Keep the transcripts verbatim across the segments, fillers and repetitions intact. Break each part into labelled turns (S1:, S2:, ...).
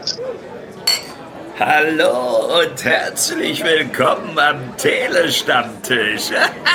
S1: Hallo und herzlich willkommen am Telestammtisch.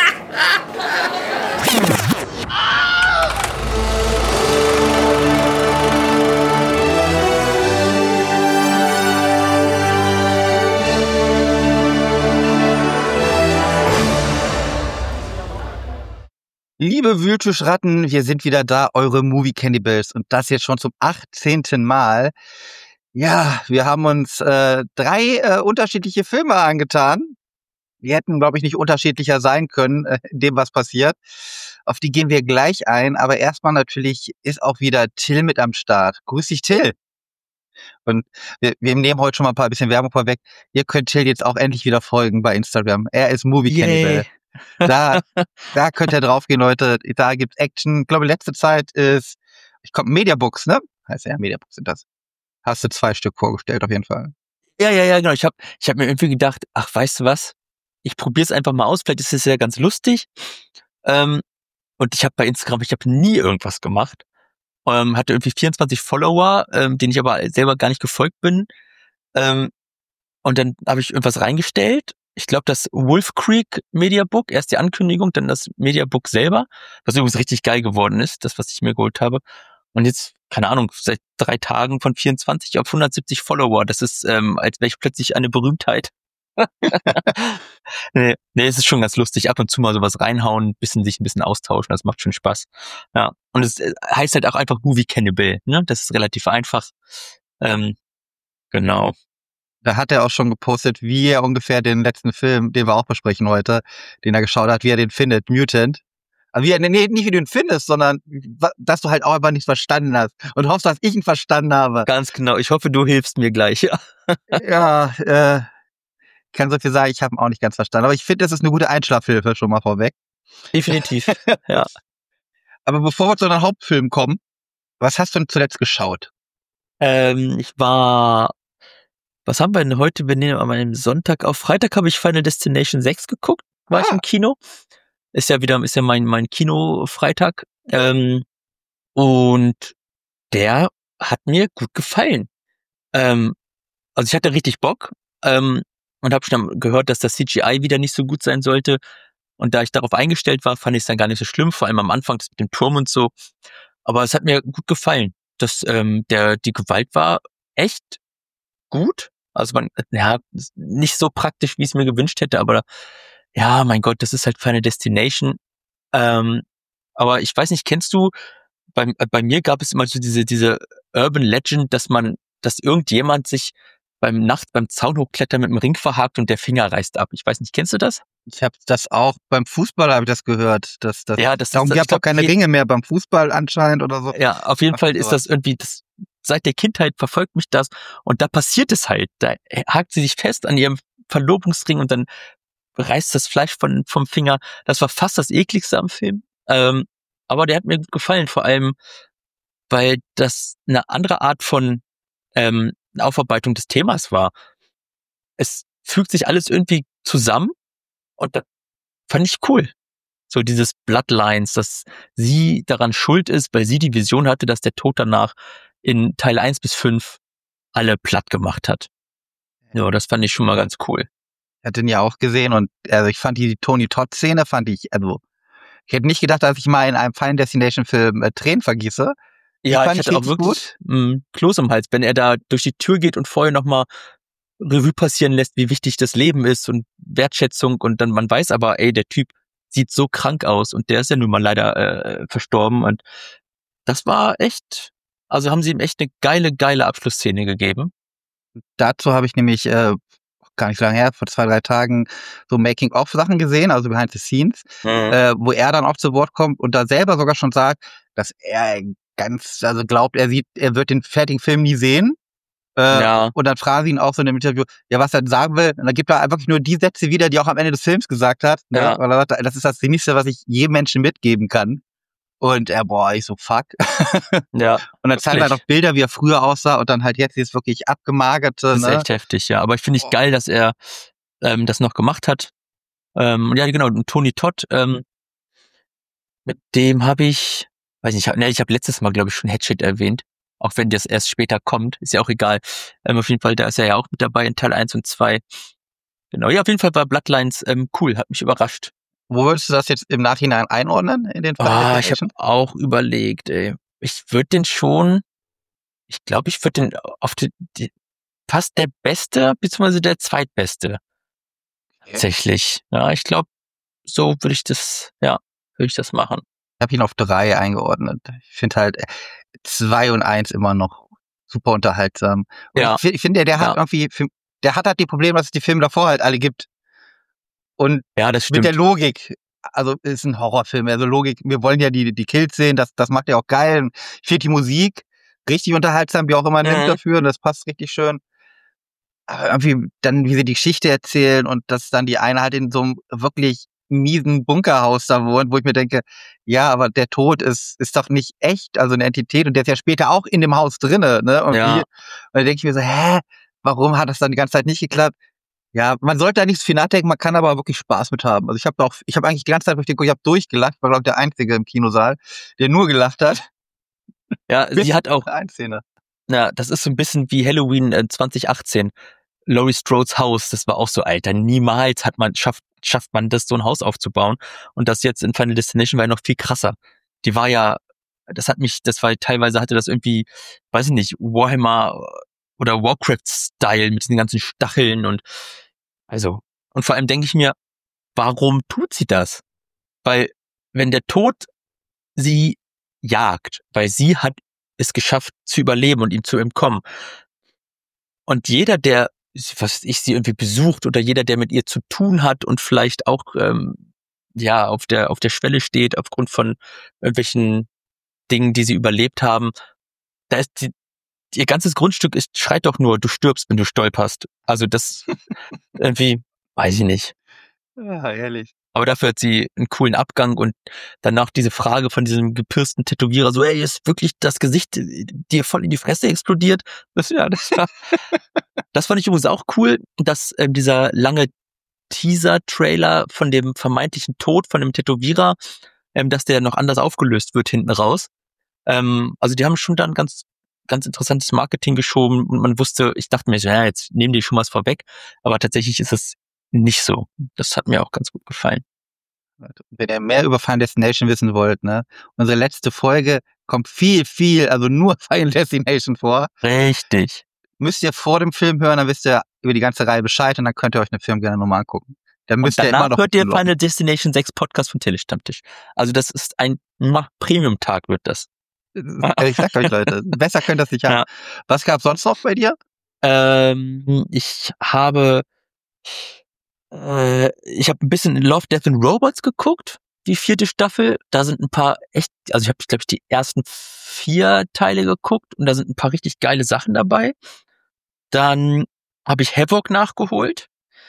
S2: Liebe Wühltischratten, wir sind wieder da, eure Movie Cannibals, und das jetzt schon zum achtzehnten Mal. Ja, wir haben uns äh, drei äh, unterschiedliche Filme angetan. Die hätten, glaube ich, nicht unterschiedlicher sein können, äh, in dem, was passiert. Auf die gehen wir gleich ein, aber erstmal natürlich ist auch wieder Till mit am Start. Grüß dich, Till. Und wir, wir nehmen heute schon mal ein paar bisschen Werbung vorweg. Ihr könnt Till jetzt auch endlich wieder folgen bei Instagram. Er ist Movie Cannibal.
S3: Yay.
S2: Da, da könnt ihr draufgehen, Leute. Da gibt's Action. Ich glaube, letzte Zeit ist, ich komme Mediabooks, ne? Heißt ja, Mediabooks sind das. Hast du zwei Stück vorgestellt, auf jeden Fall.
S3: Ja, ja, ja, genau. Ich habe ich hab mir irgendwie gedacht, ach, weißt du was? Ich probiere es einfach mal aus. Vielleicht ist es ja ganz lustig. Ähm, und ich habe bei Instagram, ich habe nie irgendwas gemacht. Ähm, hatte irgendwie vierundzwanzig Follower, ähm, denen ich aber selber gar nicht gefolgt bin. Ähm, und dann habe ich irgendwas reingestellt. Ich glaube, das Wolf Creek Mediabook, erst die Ankündigung, dann das Mediabook selber, was übrigens richtig geil geworden ist, das, was ich mir geholt habe. Und jetzt, keine Ahnung, seit drei Tagen von vierundzwanzig auf hundertsiebzig Follower. Das ist, ähm, als wäre ich plötzlich eine Berühmtheit. nee, nee, es ist schon ganz lustig. Ab und zu mal sowas reinhauen, bisschen sich ein bisschen austauschen, das macht schon Spaß. Ja, und es äh, heißt halt auch einfach Movie Cannibal, ne? Das ist relativ einfach. Ähm, genau.
S2: Da hat er auch schon gepostet, wie er ungefähr den letzten Film, den wir auch besprechen heute, den er geschaut hat, wie er den findet, Mutant. Also wie er, nee, nicht wie du ihn findest, sondern dass du halt auch einfach nichts verstanden hast und hoffst, dass ich ihn verstanden habe.
S3: Ganz genau. Ich hoffe, du hilfst mir gleich. Ja,
S2: ja äh, ich kann so viel sagen, ich habe ihn auch nicht ganz verstanden. Aber ich finde, das ist eine gute Einschlafhilfe schon mal vorweg.
S3: Definitiv, ja.
S2: Aber bevor wir zu einem Hauptfilm kommen, was hast du denn zuletzt geschaut?
S3: Ähm, ich war, was haben wir denn heute? Wir nehmen an einem Sonntag auf. Freitag habe ich Final Destination sechs geguckt, war ah. ich im Kino. Ist ja wieder, ist ja mein, mein Kino-Freitag. Ähm, und der hat mir gut gefallen. Ähm, also ich hatte richtig Bock, ähm, und habe schon gehört, dass das C G I wieder nicht so gut sein sollte. Und da ich darauf eingestellt war, fand ich es dann gar nicht so schlimm, vor allem am Anfang, das mit dem Turm und so. Aber es hat mir gut gefallen. Das, ähm, der, die Gewalt war echt gut. Also man, ja, nicht so praktisch, wie ich es mir gewünscht hätte, aber ja, mein Gott, das ist halt Final Destination. Ähm, aber ich weiß nicht, kennst du, bei, bei mir gab es immer so diese, diese Urban Legend, dass man, dass irgendjemand sich beim Nacht beim Zaun hochklettern mit dem Ring verhakt und der Finger reißt ab. Ich weiß nicht, kennst du das?
S2: Ich habe das auch beim Fußball, habe ich das gehört. Dass, dass,
S3: ja, das
S2: darum
S3: ist,
S2: gab es auch keine Ringe mehr beim Fußball anscheinend oder so.
S3: Ja, auf jeden Ach, Fall ist das irgendwie, das seit der Kindheit verfolgt mich das und da passiert es halt. Da hakt sie sich fest an ihrem Verlobungsring und dann reißt das Fleisch von, vom Finger. Das war fast das ekligste am Film. Ähm, aber der hat mir gut gefallen, vor allem, weil das eine andere Art von ähm, Aufarbeitung des Themas war. Es fügt sich alles irgendwie zusammen und das fand ich cool. So dieses Bloodlines, dass sie daran schuld ist, weil sie die Vision hatte, dass der Tod danach in Teil eins bis fünf alle platt gemacht hat. Ja, das fand ich schon mal ganz cool.
S2: Ich hatte ihn ja auch gesehen und also ich fand die Tony Todd-Szene, fand ich, also ich hätte nicht gedacht, dass ich mal in einem Final Destination-Film äh, Tränen vergieße. Die
S3: ja,
S2: fand
S3: ich hatte auch wirklich mh, Kloß im Hals, wenn er da durch die Tür geht und vorher nochmal Revue passieren lässt, wie wichtig das Leben ist und Wertschätzung und dann man weiß aber, ey, der Typ sieht so krank aus und der ist ja nun mal leider äh, verstorben und das war echt, also haben sie ihm echt eine geile, geile Abschlussszene gegeben.
S2: Dazu habe ich nämlich äh, gar nicht so lange her, vor zwei, drei Tagen so Making-of-Sachen gesehen, also Behind the Scenes, mhm. äh, wo er dann auch zu Wort kommt und da selber sogar schon sagt, dass er ganz, also glaubt, er sieht, er wird den fertigen Film nie sehen. Äh, ja. Und dann fragen sie ihn auch so in dem Interview, ja, was er sagen will. Und dann gibt er wirklich nur die Sätze wieder, die er auch am Ende des Films gesagt hat. Ja. Weil er sagt, das ist das Sinnigste, was ich jedem Menschen mitgeben kann. Und er, boah, ich so, fuck.
S3: Ja.
S2: Und dann zeigen wir noch Bilder, wie er früher aussah und dann halt jetzt ist wirklich abgemagerte.
S3: Das ist
S2: ne?
S3: echt heftig, ja. Aber ich finde es oh. geil, dass er ähm, das noch gemacht hat. Ähm, und ja, genau, und Tony Todd, ähm, mit dem habe ich, weiß nicht, ich habe ne, ich hab letztes Mal, glaube ich, schon Hatchet erwähnt. Auch wenn das erst später kommt, ist ja auch egal. Ähm, auf jeden Fall, da ist er ja auch mit dabei in Teil eins und zwei. Genau, ja, auf jeden Fall war Bloodlines ähm, cool, hat mich überrascht.
S2: Wo würdest du das jetzt im Nachhinein einordnen in den Final
S3: Ah, ich habe
S2: Destination?
S3: auch überlegt, ey. Ich würde den schon, ich glaube, ich würde den auf die, die fast der Beste, beziehungsweise der Zweitbeste.
S2: Okay.
S3: Tatsächlich. Ja, ich glaube, so würde ich das, ja, würde ich das machen.
S2: Ich habe ihn auf drei eingeordnet. Ich finde halt äh, zwei und eins immer noch super unterhaltsam. Und
S3: Ja.
S2: ich, fi- ich finde, der, der hat
S3: Ja.
S2: irgendwie, der hat halt die Probleme, dass es die Filme davor halt alle gibt. Und
S3: Ja, das
S2: mit der
S3: stimmt.
S2: Logik, also ist ein Horrorfilm, also Logik, wir wollen ja die, die Kills sehen, das, das macht ja auch geil. Und ich finde die Musik richtig unterhaltsam, wie auch immer nimmt
S3: Mhm.
S2: dafür, und das passt richtig schön. Aber irgendwie dann, wie sie die Geschichte erzählen und dass dann die eine halt in so einem wirklich miesen Bunkerhaus da wohnt, wo ich mir denke, ja, aber der Tod ist, ist doch nicht echt, also eine Entität, und der ist ja später auch in dem Haus drinne, ne? Irgendwie.
S3: Ja.
S2: Und dann denke ich mir so, hä, warum hat das dann die ganze Zeit nicht geklappt? Ja, man sollte da nicht so viel nachdenken, man kann aber wirklich Spaß mit haben. Also ich habe auch, ich habe eigentlich die ganze Zeit durch den, ich habe durchgelacht, ich war glaube ich der Einzige im Kinosaal, der nur gelacht hat.
S3: Ja,
S2: Bis
S3: sie hat auch,
S2: zur Szene.
S3: ja, das ist so ein bisschen wie Halloween äh, zwanzig achtzehn. Laurie Strode's Haus, das war auch so, Alter, niemals hat man, schafft, schafft man das, so ein Haus aufzubauen. Und das jetzt in Final Destination war ja noch viel krasser. Die war ja, das hat mich, das war teilweise hatte das irgendwie, weiß ich nicht, Warhammer oder Warcraft-Style mit diesen ganzen Stacheln und, also, und vor allem denke ich mir, warum tut sie das? Weil, wenn der Tod sie jagt, weil sie hat es geschafft zu überleben und ihm zu entkommen. Und jeder, der, was weiß ich, sie irgendwie besucht oder jeder, der mit ihr zu tun hat und vielleicht auch ähm, ja auf der auf der Schwelle steht aufgrund von irgendwelchen Dingen, die sie überlebt haben, da ist die, ihr ganzes Grundstück ist, schreit doch nur, du stirbst, wenn du stolperst. Also das irgendwie, weiß ich nicht.
S2: Ja, ehrlich.
S3: Aber dafür hat sie einen coolen Abgang und danach diese Frage von diesem gepirsten Tätowierer, so, ey, ist wirklich das Gesicht dir voll in die Fresse explodiert? Das, ja, das war, das fand ich übrigens auch cool, dass ähm, dieser lange Teaser-Trailer von dem vermeintlichen Tod von dem Tätowierer, ähm, dass der noch anders aufgelöst wird hinten raus. Ähm, also die haben schon dann ganz, ganz interessantes Marketing geschoben und man wusste, ich dachte mir so, ja, jetzt nehmen die schon was vorweg, aber tatsächlich ist es nicht so. Das hat mir auch ganz gut gefallen.
S2: Wenn ihr mehr über Final Destination wissen wollt, ne, unsere letzte Folge kommt viel, viel, also nur Final Destination vor.
S3: Richtig.
S2: Müsst ihr vor dem Film hören, dann wisst ihr über die ganze Reihe Bescheid und dann könnt ihr euch den Film gerne nochmal angucken. Dann müsst
S3: Und
S2: ihr
S3: danach
S2: immer noch
S3: hört ihr
S2: locken.
S3: Final Destination sechs Podcast von Telestammtisch. Also das ist ein Premium-Tag wird das.
S2: Ich sag euch, Leute, besser könnt ihr das nicht haben.
S3: Ja.
S2: Was gab's sonst noch bei dir?
S3: Ähm, ich habe äh, ich habe ein bisschen Love, Death and Robots geguckt, die vierte Staffel. Da sind ein paar echt, also ich habe, glaube ich, die ersten vier Teile geguckt und da sind ein paar richtig geile Sachen dabei. Dann habe ich Havoc nachgeholt.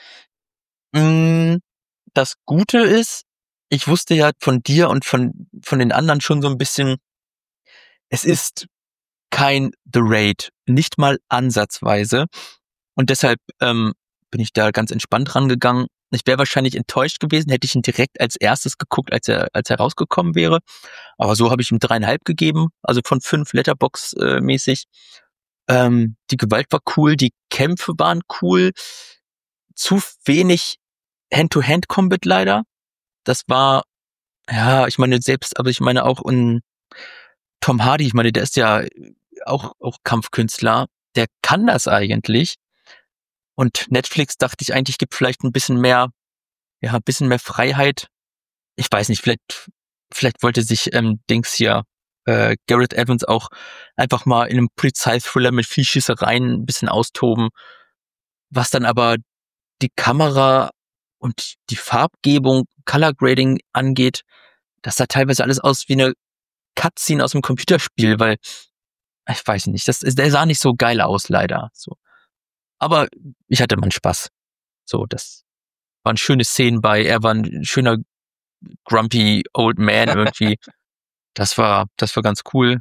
S3: Mm, Das Gute ist, ich wusste ja von dir und von von den anderen schon so ein bisschen, es ist kein The Raid, nicht mal ansatzweise. Und deshalb ähm, bin ich da ganz entspannt rangegangen. Ich wäre wahrscheinlich enttäuscht gewesen, hätte ich ihn direkt als erstes geguckt, als er als er rausgekommen wäre. Aber so habe ich ihm dreieinhalb gegeben, also von fünf Letterbox-mäßig. Ähm, die Gewalt war cool, die Kämpfe waren cool. Zu wenig Hand-to-Hand-Combat leider. Das war, ja, ich meine selbst, aber ich meine auch in Tom Hardy, ich meine, der ist ja auch, auch Kampfkünstler, der kann das eigentlich. Und Netflix dachte ich eigentlich, gibt vielleicht ein bisschen mehr, ja, ein bisschen mehr Freiheit. Ich weiß nicht, vielleicht, vielleicht wollte sich ähm, Dings hier, äh, Gareth Evans auch einfach mal in einem Polizeithriller mit viel Schießereien ein bisschen austoben, was dann aber die Kamera und die Farbgebung, Color Grading angeht, das sah teilweise alles aus wie eine Cutscene aus dem Computerspiel, weil, ich weiß nicht, das, der sah nicht so geil aus, leider, so. Aber ich hatte meinen Spaß. So, das waren schöne Szenen bei, er war ein schöner grumpy old man irgendwie. Das war, das war ganz cool.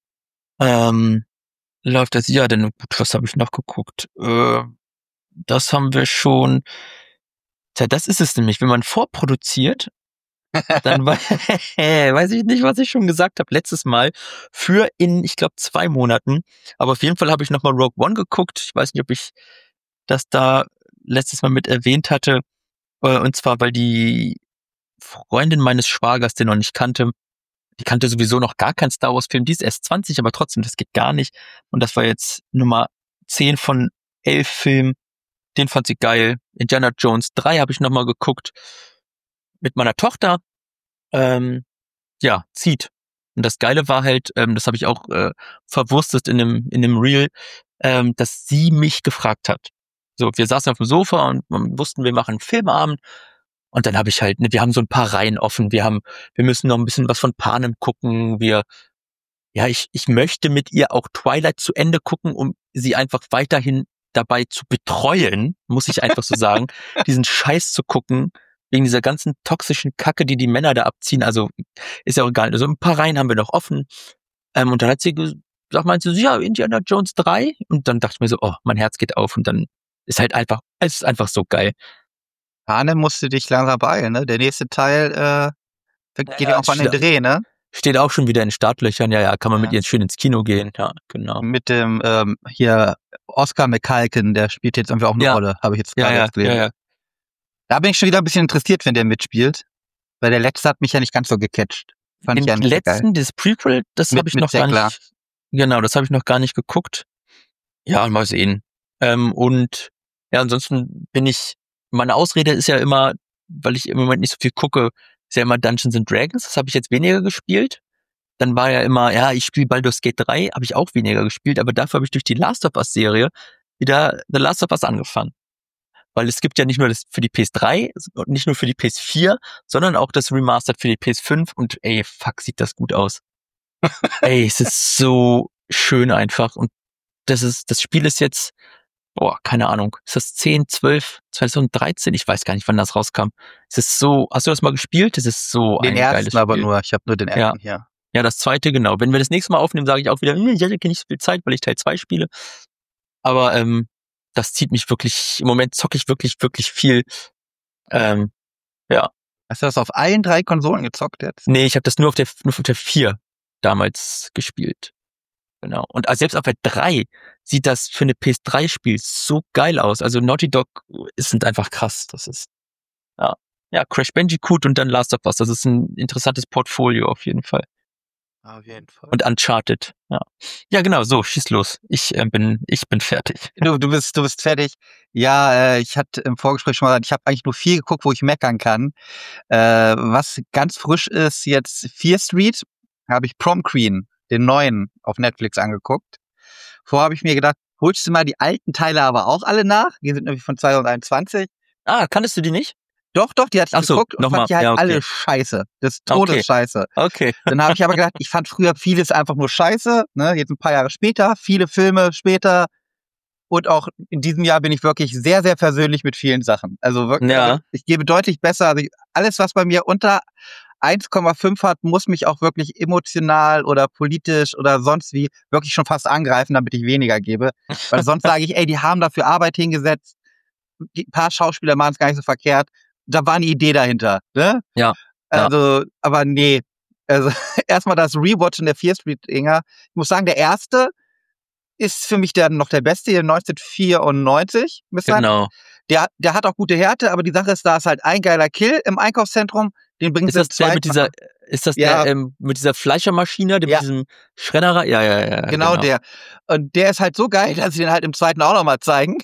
S3: Ähm, läuft das, ja, denn gut, was habe ich noch geguckt? Äh, das haben wir schon. Tja, das ist es nämlich, wenn man vorproduziert, Dann wei- weiß ich nicht, was ich schon gesagt habe letztes Mal. Für in, ich glaube, zwei Monaten. Aber auf jeden Fall habe ich nochmal Rogue One geguckt. Ich weiß nicht, ob ich das da letztes Mal mit erwähnt hatte. Äh, Und zwar, weil die Freundin meines Schwagers, den noch nicht kannte, die kannte sowieso noch gar keinen Star Wars Film. Die ist erst zwanzig, aber trotzdem, das geht gar nicht. Und das war jetzt Nummer zehn von elf Filmen. Den fand sie geil. Indiana Jones drei habe ich nochmal geguckt. Mit meiner Tochter. Ähm, ja, zieht. Und das Geile war halt, ähm, das habe ich auch äh, verwurstet in einem, in einem Reel, ähm, dass sie mich gefragt hat. So, wir saßen auf dem Sofa und ähm, wussten, wir machen einen Filmabend. Und dann habe ich halt, ne, wir haben so ein paar Reihen offen. Wir haben, wir müssen noch ein bisschen was von Panem gucken. Wir, ja, ich, ich möchte mit ihr auch Twilight zu Ende gucken, um sie einfach weiterhin dabei zu betreuen, muss ich einfach so sagen, diesen Scheiß zu gucken, wegen dieser ganzen toxischen Kacke, die die Männer da abziehen. Also ist ja auch egal. Also ein paar Reihen haben wir noch offen. Ähm, und dann hat sie gesagt, meinte sie, ja, Indiana Jones drei. Und dann dachte ich mir so, oh, mein Herz geht auf. Und dann ist halt einfach, es ist einfach so geil.
S2: Panem musste dich langsam beeilen, ne? Der nächste Teil äh, geht ja
S3: ja,
S2: auch an den
S3: steht-
S2: Dreh, ne?
S3: Steht auch schon wieder in Startlöchern. Ja, ja, kann man
S2: Ja.
S3: mit ihr schön ins Kino gehen. Ja, genau.
S2: Mit dem ähm, hier Oscar McCalkin, der spielt jetzt irgendwie auch eine
S3: Ja.
S2: Rolle, habe ich jetzt
S3: Ja,
S2: gerade
S3: ja,
S2: erst gelesen.
S3: ja, ja.
S2: Da bin ich schon wieder ein bisschen interessiert, wenn der mitspielt, weil der letzte hat mich ja nicht ganz so gecatcht. Fand
S3: Den
S2: ich ja nicht so geil.
S3: letzten, das Prequel, das
S2: Mit-
S3: habe ich
S2: mit
S3: noch gar
S2: Jack
S3: nicht. Genau, das habe ich noch gar nicht geguckt. Ja, mal sehen. Ähm, und ja, ansonsten bin ich, meine Ausrede ist ja immer, weil ich im Moment nicht so viel gucke, ist ja immer Dungeons and Dragons. Das habe ich jetzt weniger gespielt. Dann war ja immer, ja, ich spiele Baldur's Gate drei, habe ich auch weniger gespielt, aber dafür habe ich durch die Last of Us Serie wieder The Last of Us angefangen. Weil es gibt ja nicht nur das für die P S drei und nicht nur für die P S vier, sondern auch das Remastered für die P S fünf und ey, fuck, sieht das gut aus. Ey, es ist so schön einfach und das ist, das Spiel ist jetzt, boah, keine Ahnung, ist das zehn, zwölf, zwanzig dreizehn? Ich weiß gar nicht, wann das rauskam. Es ist so, hast du das mal gespielt? Es ist so
S2: Den
S3: ein geiles
S2: ersten aber
S3: Spiel.
S2: nur, ich habe nur den
S3: Ja.
S2: ersten hier.
S3: Ja, das zweite, genau. Wenn wir das nächste Mal aufnehmen, sage ich auch wieder, hm, ich hatte nicht so viel Zeit, weil ich Teil zwei spiele. Aber ähm, das zieht mich wirklich, im Moment zocke ich wirklich, wirklich viel. Ähm,
S2: Hast du das auf allen drei Konsolen gezockt jetzt?
S3: nee, ich habe das nur auf der nur auf der vier damals gespielt. Genau. Und also selbst auf der drei sieht das für eine P S drei Spiel so geil aus. Also Naughty Dog sind einfach krass. Das ist ja, ja Crash Bandicoot und dann Last of Us. Das ist ein interessantes Portfolio auf jeden Fall.
S2: Auf jeden Fall.
S3: Und Uncharted. Ja, ja genau. So, schieß los. Ich äh, bin ich bin fertig.
S2: Du, du bist, du bist fertig. Ja, äh, ich hatte im Vorgespräch schon mal gesagt, ich habe eigentlich nur viel geguckt, wo ich meckern kann. Äh, was ganz frisch ist, jetzt Fear Street, habe ich Prom Queen, den neuen, auf Netflix angeguckt. Vorher habe ich mir gedacht, holst du mal die alten Teile aber auch alle nach? Die sind nämlich von zwanzig einundzwanzig.
S3: Ah, kanntest du die nicht?
S2: Doch, doch, die hatte ich
S3: Ach so,
S2: geguckt und
S3: noch
S2: fand
S3: mal.
S2: die halt
S3: Ja, okay.
S2: alle scheiße. Das ist
S3: Okay.
S2: Todesscheiße.
S3: Okay.
S2: Dann habe ich aber gedacht, ich fand früher vieles einfach nur scheiße. Ne? Jetzt ein paar Jahre später, viele Filme später. Und auch in diesem Jahr bin ich wirklich sehr, sehr versöhnlich mit vielen Sachen. Also wirklich,
S3: Ja.
S2: also ich gebe deutlich besser. Also ich, alles, was bei mir unter eins Komma fünf hat, muss mich auch wirklich emotional oder politisch oder sonst wie wirklich schon fast angreifen, damit ich weniger gebe. Weil sonst sage ich, ey, die haben dafür Arbeit hingesetzt. Die paar Schauspieler machen es gar nicht so verkehrt. Da war eine Idee dahinter. Ne?
S3: Ja.
S2: Also, aber nee. Also erstmal das Rewatchen der Fear Street-Dinger. Ich muss sagen, der erste ist für mich der noch der beste, hier neunzehnhundertvierundneunzig.
S3: Genau.
S2: Der, der hat auch gute Härte, aber die Sache ist, da ist halt ein geiler Kill im Einkaufszentrum, den bringen
S3: Ist
S2: sie
S3: das der mit dieser, ist das
S2: Ja.
S3: der ähm, mit dieser Fleischermaschine, der
S2: Ja.
S3: mit diesem Schredderer? Ja, ja, ja.
S2: Genau, der. Und der ist halt so geil, dass sie den halt im zweiten auch nochmal zeigen.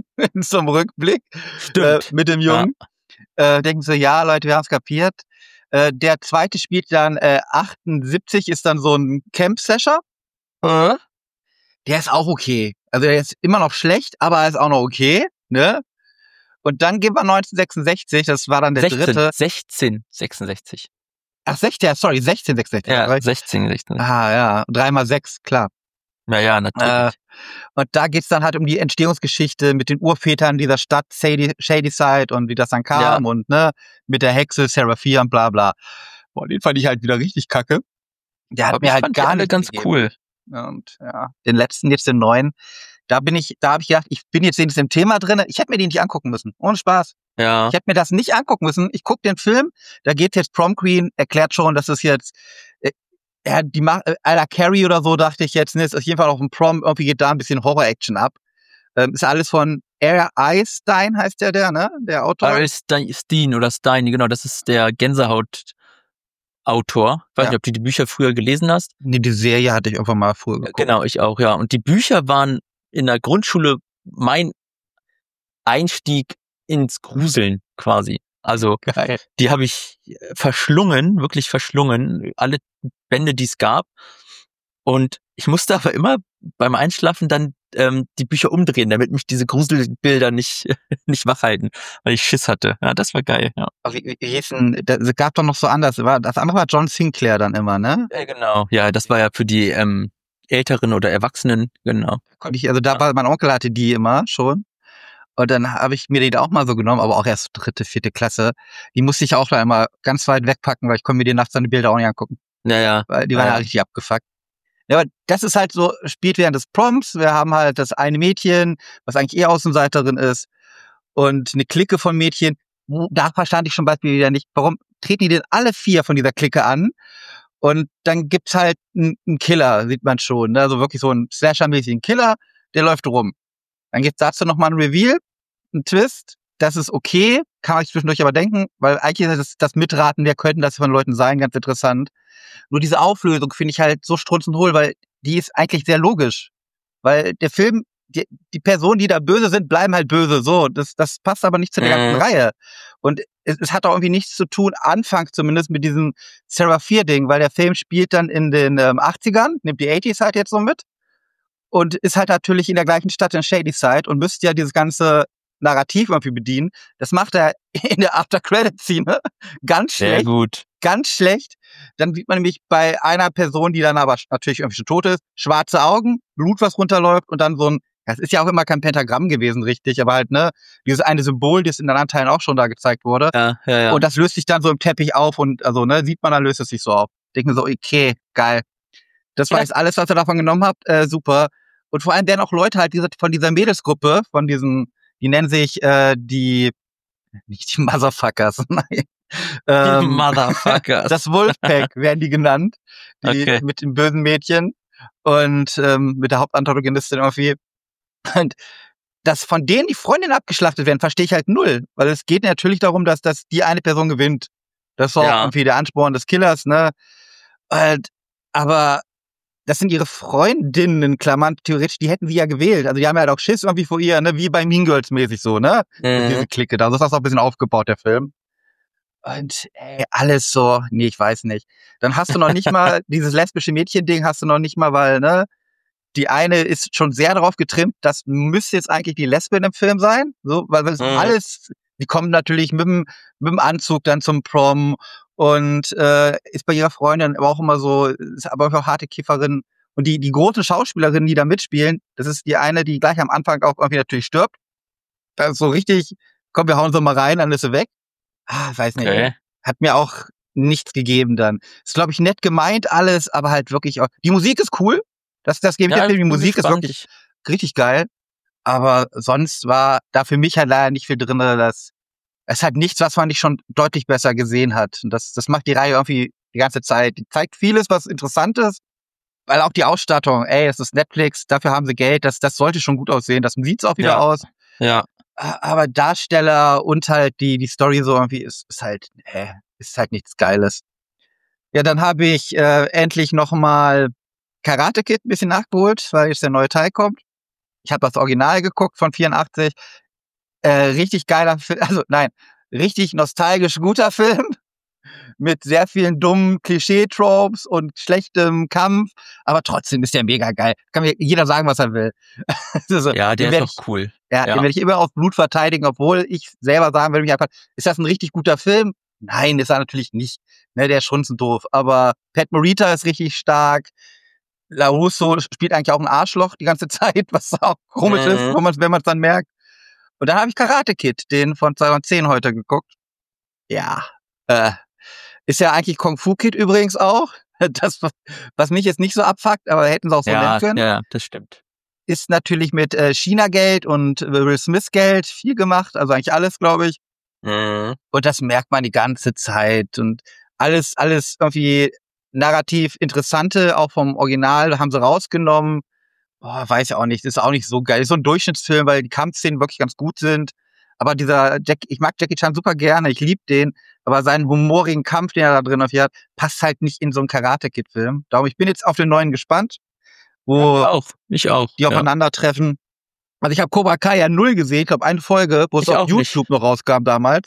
S2: Zum Rückblick.
S3: Stimmt.
S2: Äh, mit dem Jungen. Äh, denken sie, ja, Leute, wir haben es kapiert. Äh, der zweite spielt dann äh, achtundsiebzig, ist dann so ein Camp-Session.
S3: Äh?
S2: Der ist auch okay. Also der ist immer noch schlecht, aber er ist auch noch okay. Ne? Und dann gehen wir neunzehnhundertsechsundsechzig, das war dann der
S3: sechzehn,
S2: dritte.
S3: sechzehn, sechsundsechzig.
S2: Ach, sechzehn, sorry, sechzehn, sechsundsechzig.
S3: Ja, sechzehn, sechzehn.
S2: Ah, ja, drei mal sechs, klar.
S3: Ja, ja, natürlich.
S2: Äh, und da geht's dann halt um die Entstehungsgeschichte mit den Urvätern dieser Stadt, Shady, Shadyside und wie das dann kam
S3: Ja.
S2: und ne, mit der Hexe, Seraphia und bla bla. Boah, den fand ich halt wieder richtig kacke. Der hat
S3: Aber
S2: mir
S3: ich
S2: halt
S3: fand die
S2: gar
S3: alle
S2: nicht
S3: ganz
S2: gegeben.
S3: cool.
S2: Und ja, den letzten, jetzt den neuen, da bin ich, da habe ich gedacht, ich bin jetzt wenigstens im Thema drin, ich hätte mir den nicht angucken müssen. Ohne Spaß.
S3: Ja.
S2: Ich hätte mir das nicht angucken müssen. Ich gucke den Film, da geht jetzt Prom Queen, erklärt schon, dass es jetzt, äh, ja, die macht, äh, à la Carrie oder so, dachte ich jetzt, ne, ist auf jeden Fall auch ein Prom, irgendwie geht da ein bisschen Horror-Action ab. Ähm, ist alles von R. I. Stein, heißt der, der, ne, der Autor.
S3: R. Stein oder Stein, genau, das ist der Gänsehaut-Autor. Ich weiß
S2: Ja.
S3: nicht, ob du die Bücher früher gelesen hast.
S2: Nee, die Serie hatte ich irgendwann mal früher geguckt.
S3: Genau, ich auch, ja. Und die Bücher waren in der Grundschule mein Einstieg ins Gruseln quasi. Also
S2: Geil.
S3: die habe ich verschlungen, wirklich verschlungen, alle Bände, die es gab. Und ich musste aber immer beim Einschlafen dann ähm, die Bücher umdrehen, damit mich diese Gruselbilder nicht nicht wach halten, weil ich Schiss hatte. Ja, das war geil. Ja,
S2: Wie, wie, wie hieß denn, das gab doch noch so anders. War, das andere war John Sinclair dann immer, ne?
S3: ja genau. Ja, das war ja für die ähm, Älteren oder Erwachsenen, genau.
S2: Konnte ich, also da war, mein Onkel hatte die immer schon. Und dann habe ich mir die da auch mal so genommen, aber auch erst dritte, vierte Klasse. Die musste ich auch da immer ganz weit wegpacken, weil ich konnte mir die nachts dann die Bilder auch nicht angucken.
S3: Ja, ja.
S2: Weil die waren ja
S3: ja.
S2: richtig abgefuckt. Ja, aber das ist halt so, spielt während des Proms. Wir haben halt das eine Mädchen, was eigentlich eher Außenseiterin ist, und eine Clique von Mädchen. Da verstand ich schon Beispiel wieder nicht, warum treten die denn alle vier von dieser Clique an? Und dann gibt's halt einen, einen Killer, sieht man schon, ne? Also wirklich so einen Slasher-mäßigen Killer, der läuft rum. Dann gibt's dazu nochmal einen Reveal, einen Twist. Das ist okay, kann man sich zwischendurch aber denken, weil eigentlich ist das, das Mitraten, wer könnten das von Leuten sein, ganz interessant. Nur diese Auflösung finde ich halt so strunzend hohl, weil die ist eigentlich sehr logisch. Weil der Film, die, die Personen, die da böse sind, bleiben halt böse. So, das, das passt aber nicht zu der ganzen
S3: Mhm.
S2: Reihe. Und es, es hat auch irgendwie nichts zu tun, anfangs zumindest, mit diesem Sarah vier-Ding, weil der Film spielt dann in den ähm, achtzigern, nimmt die achtziger halt jetzt so mit und ist halt natürlich in der gleichen Stadt in Shadyside und müsste ja dieses ganze Narrativ irgendwie bedienen. Das macht er in der After-Credit-Szene ganz
S3: Sehr
S2: schlecht.
S3: gut.
S2: Ganz schlecht. Dann sieht man nämlich bei einer Person, die dann aber natürlich irgendwie schon tot ist, schwarze Augen, Blut, was runterläuft und dann so ein, das ist ja auch immer kein Pentagramm gewesen, richtig, aber halt, ne, dieses eine Symbol, das in den anderen Teilen auch schon da gezeigt wurde.
S3: Ja, ja, ja.
S2: Und das löst sich dann so im Teppich auf und, also, ne, sieht man, dann löst es sich so auf. Denke mir so, okay, geil. Das war
S3: Ja.
S2: jetzt alles, was ihr davon genommen habt, äh, super. Und vor allem werden auch Leute halt diese, von dieser Mädelsgruppe, von diesen, die nennen sich, äh, die, nicht die Motherfuckers, nein. Ähm,
S3: Motherfuckers.
S2: das Wolfpack werden die genannt, die
S3: Okay.
S2: mit den bösen Mädchen und ähm, mit der Hauptantagonistin irgendwie. Und dass von denen die Freundinnen abgeschlachtet werden, verstehe ich halt null. Weil es geht natürlich darum, dass, dass die eine Person gewinnt. Das war
S3: Ja.
S2: auch irgendwie der Ansporn des Killers, ne? Und, aber das sind ihre Freundinnen, in Klammern, theoretisch, die hätten sie ja gewählt. Also die haben ja halt auch Schiss irgendwie vor ihr, ne? Wie bei Mean Girls mäßig so, ne?
S3: Mhm.
S2: Diese Clique da. So ist das auch ein bisschen aufgebaut, der Film. Und ey, alles so, nee, ich weiß nicht. Dann hast du noch nicht mal dieses lesbische Mädchen-Ding, hast du noch nicht mal, weil, ne, die eine ist schon sehr darauf getrimmt, das müsste jetzt eigentlich die Lesbin im Film sein, so, weil das
S3: Mhm.
S2: alles, die kommen natürlich mit dem, mit dem Anzug dann zum Prom und äh, ist bei ihrer Freundin aber auch immer so, ist aber auch harte Kifferin. Und die, die große Schauspielerin, die da mitspielen, das ist die eine, die gleich am Anfang auch irgendwie natürlich stirbt. Das ist so richtig, komm, wir hauen sie mal rein, dann ist sie weg. Ah, weiß nicht.
S3: Okay.
S2: Hat mir auch nichts gegeben dann. Ist, glaube ich, nett gemeint alles, aber halt wirklich auch. Die Musik ist cool. Das, das gebe ich
S3: Ja,
S2: dir. Die
S3: ich bin
S2: Musik ist
S3: gespannt.
S2: wirklich richtig geil. Aber sonst war da für mich halt leider nicht viel drin. Das es hat nichts, was man nicht schon deutlich besser gesehen hat. Und das, das macht die Reihe irgendwie die ganze Zeit. Die zeigt vieles, was interessant ist. Weil auch die Ausstattung, ey, es ist Netflix, dafür haben sie Geld, das, das sollte schon gut aussehen. Das sieht's auch wieder
S3: Ja.
S2: aus.
S3: Ja.
S2: Aber Darsteller und halt die die Story so irgendwie ist, ist halt äh, ist halt nichts Geiles. Ja, dann habe ich äh, endlich noch mal Karate Kid ein bisschen nachgeholt, weil jetzt der neue Teil kommt. Ich habe das Original geguckt von vierundachtzig. Äh, richtig geiler Film, also nein, richtig nostalgisch guter Film mit sehr vielen dummen Klischee-Tropes und schlechtem Kampf, aber trotzdem ist der mega geil. Kann mir jeder sagen, was er will. Also,
S3: Ja, der
S2: den
S3: ist
S2: werd
S3: doch cool.
S2: Ja,
S3: Ja.
S2: den werde ich immer auf Blut verteidigen, obwohl ich selber sagen würde, mich einfach, ist das ein richtig guter Film? Nein, ist er natürlich nicht. Ne, der ist schrunzendoof. Aber Pat Morita ist richtig stark. LaRusso spielt eigentlich auch ein Arschloch die ganze Zeit, was auch komisch
S3: Mhm.
S2: ist, wo man, wenn man es dann merkt. Und dann habe ich Karate Kid, den von zweitausendzehn heute geguckt. Ja, äh, ist ja eigentlich Kung Fu Kid übrigens auch. Das, was mich jetzt nicht so abfuckt, aber hätten sie auch so
S3: Ja,
S2: nennen können.
S3: ja, das stimmt.
S2: Ist natürlich mit äh, China-Geld und Will Smith-Geld viel gemacht, also eigentlich alles, glaube ich.
S3: Mhm.
S2: Und das merkt man die ganze Zeit. Und alles, alles irgendwie narrativ Interessante, auch vom Original, haben sie rausgenommen. Boah, weiß ich auch nicht. Das ist auch nicht so geil. Das ist so ein Durchschnittsfilm, weil die Kampfszenen wirklich ganz gut sind. Aber dieser Jack, ich mag Jackie Chan super gerne, ich liebe den. Aber seinen humorigen Kampf, den er da drin auf hat, passt halt nicht in so einen Karate-Kid-Film. Darum, ich bin jetzt auf den neuen gespannt, wo
S3: Ich auch. Ich auch.
S2: die
S3: Ja.
S2: aufeinandertreffen. Also ich habe Cobra Kai ja null gesehen, ich glaube eine Folge, wo es
S3: Ich
S2: auf
S3: auch nicht.
S2: YouTube noch rauskam damals.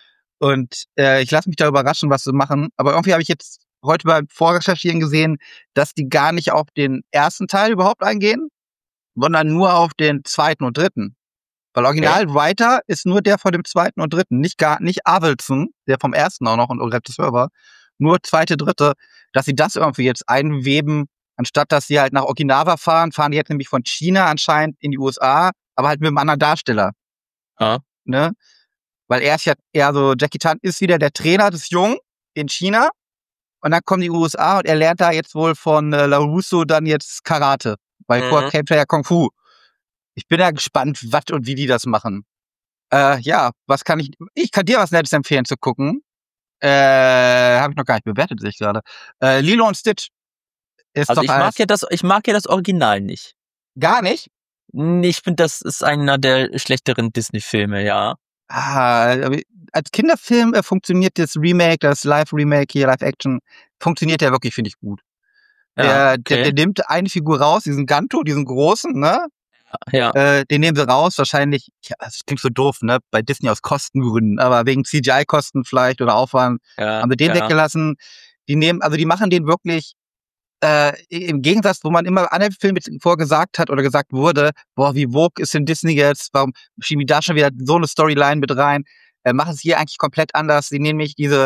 S2: Und äh, ich lasse mich da überraschen, was sie machen. Aber irgendwie habe ich jetzt heute beim Vorrecherchieren gesehen, dass die gar nicht auf den ersten Teil überhaupt eingehen, sondern nur auf den zweiten und dritten. Weil Original-Writer ist nur der von dem zweiten und dritten, nicht gar nicht Avildsen, der vom ersten auch noch und Regisseur war, nur zweite, dritte, dass sie das irgendwie jetzt einweben, anstatt dass sie halt nach Okinawa fahren, fahren die jetzt nämlich von China anscheinend in die U S A, aber halt mit einem anderen Darsteller.
S3: Ja.
S2: Ne? Weil er ist ja eher so, Jackie Chan ist wieder der Trainer des Jungen in China und dann kommen die U S A und er lernt da jetzt wohl von äh, LaRusso dann jetzt Karate, weil
S3: Mhm.
S2: vorher kennt er ja Kung Fu. Ich bin ja gespannt, was und wie die das machen. Äh, ja, was kann ich, ich kann dir was Nettes empfehlen zu gucken. Äh, habe ich noch gar nicht bewertet, sehe ich gerade. Äh, Lilo und Stitch ist
S3: Also
S2: doch
S3: ich mag
S2: als,
S3: ja das, ich mag ja das Original nicht.
S2: gar nicht.
S3: Nee, Ich finde, das ist einer der schlechteren Disney-Filme, ja.
S2: Ah, aber als Kinderfilm äh, funktioniert das Remake, das Live-Remake hier, Live-Action, funktioniert der wirklich, finde ich, gut.
S3: Ja,
S2: Der, der,
S3: okay.
S2: der nimmt eine Figur raus, diesen Ganto, diesen großen, ne?
S3: Ja,
S2: Äh, den nehmen sie raus, wahrscheinlich, ja, das klingt so doof, ne? Bei Disney aus Kostengründen, aber wegen C G I-Kosten vielleicht oder Aufwand
S3: ja,
S2: haben sie den
S3: ja.
S2: weggelassen. Die nehmen, also die machen den wirklich, äh, im Gegensatz, wo man immer an den Film vorgesagt hat oder gesagt wurde, boah, wie woke ist denn Disney jetzt? Warum schieben die da schon wieder so eine Storyline mit rein? Äh, machen es hier eigentlich komplett anders. Sie nehmen nämlich diese,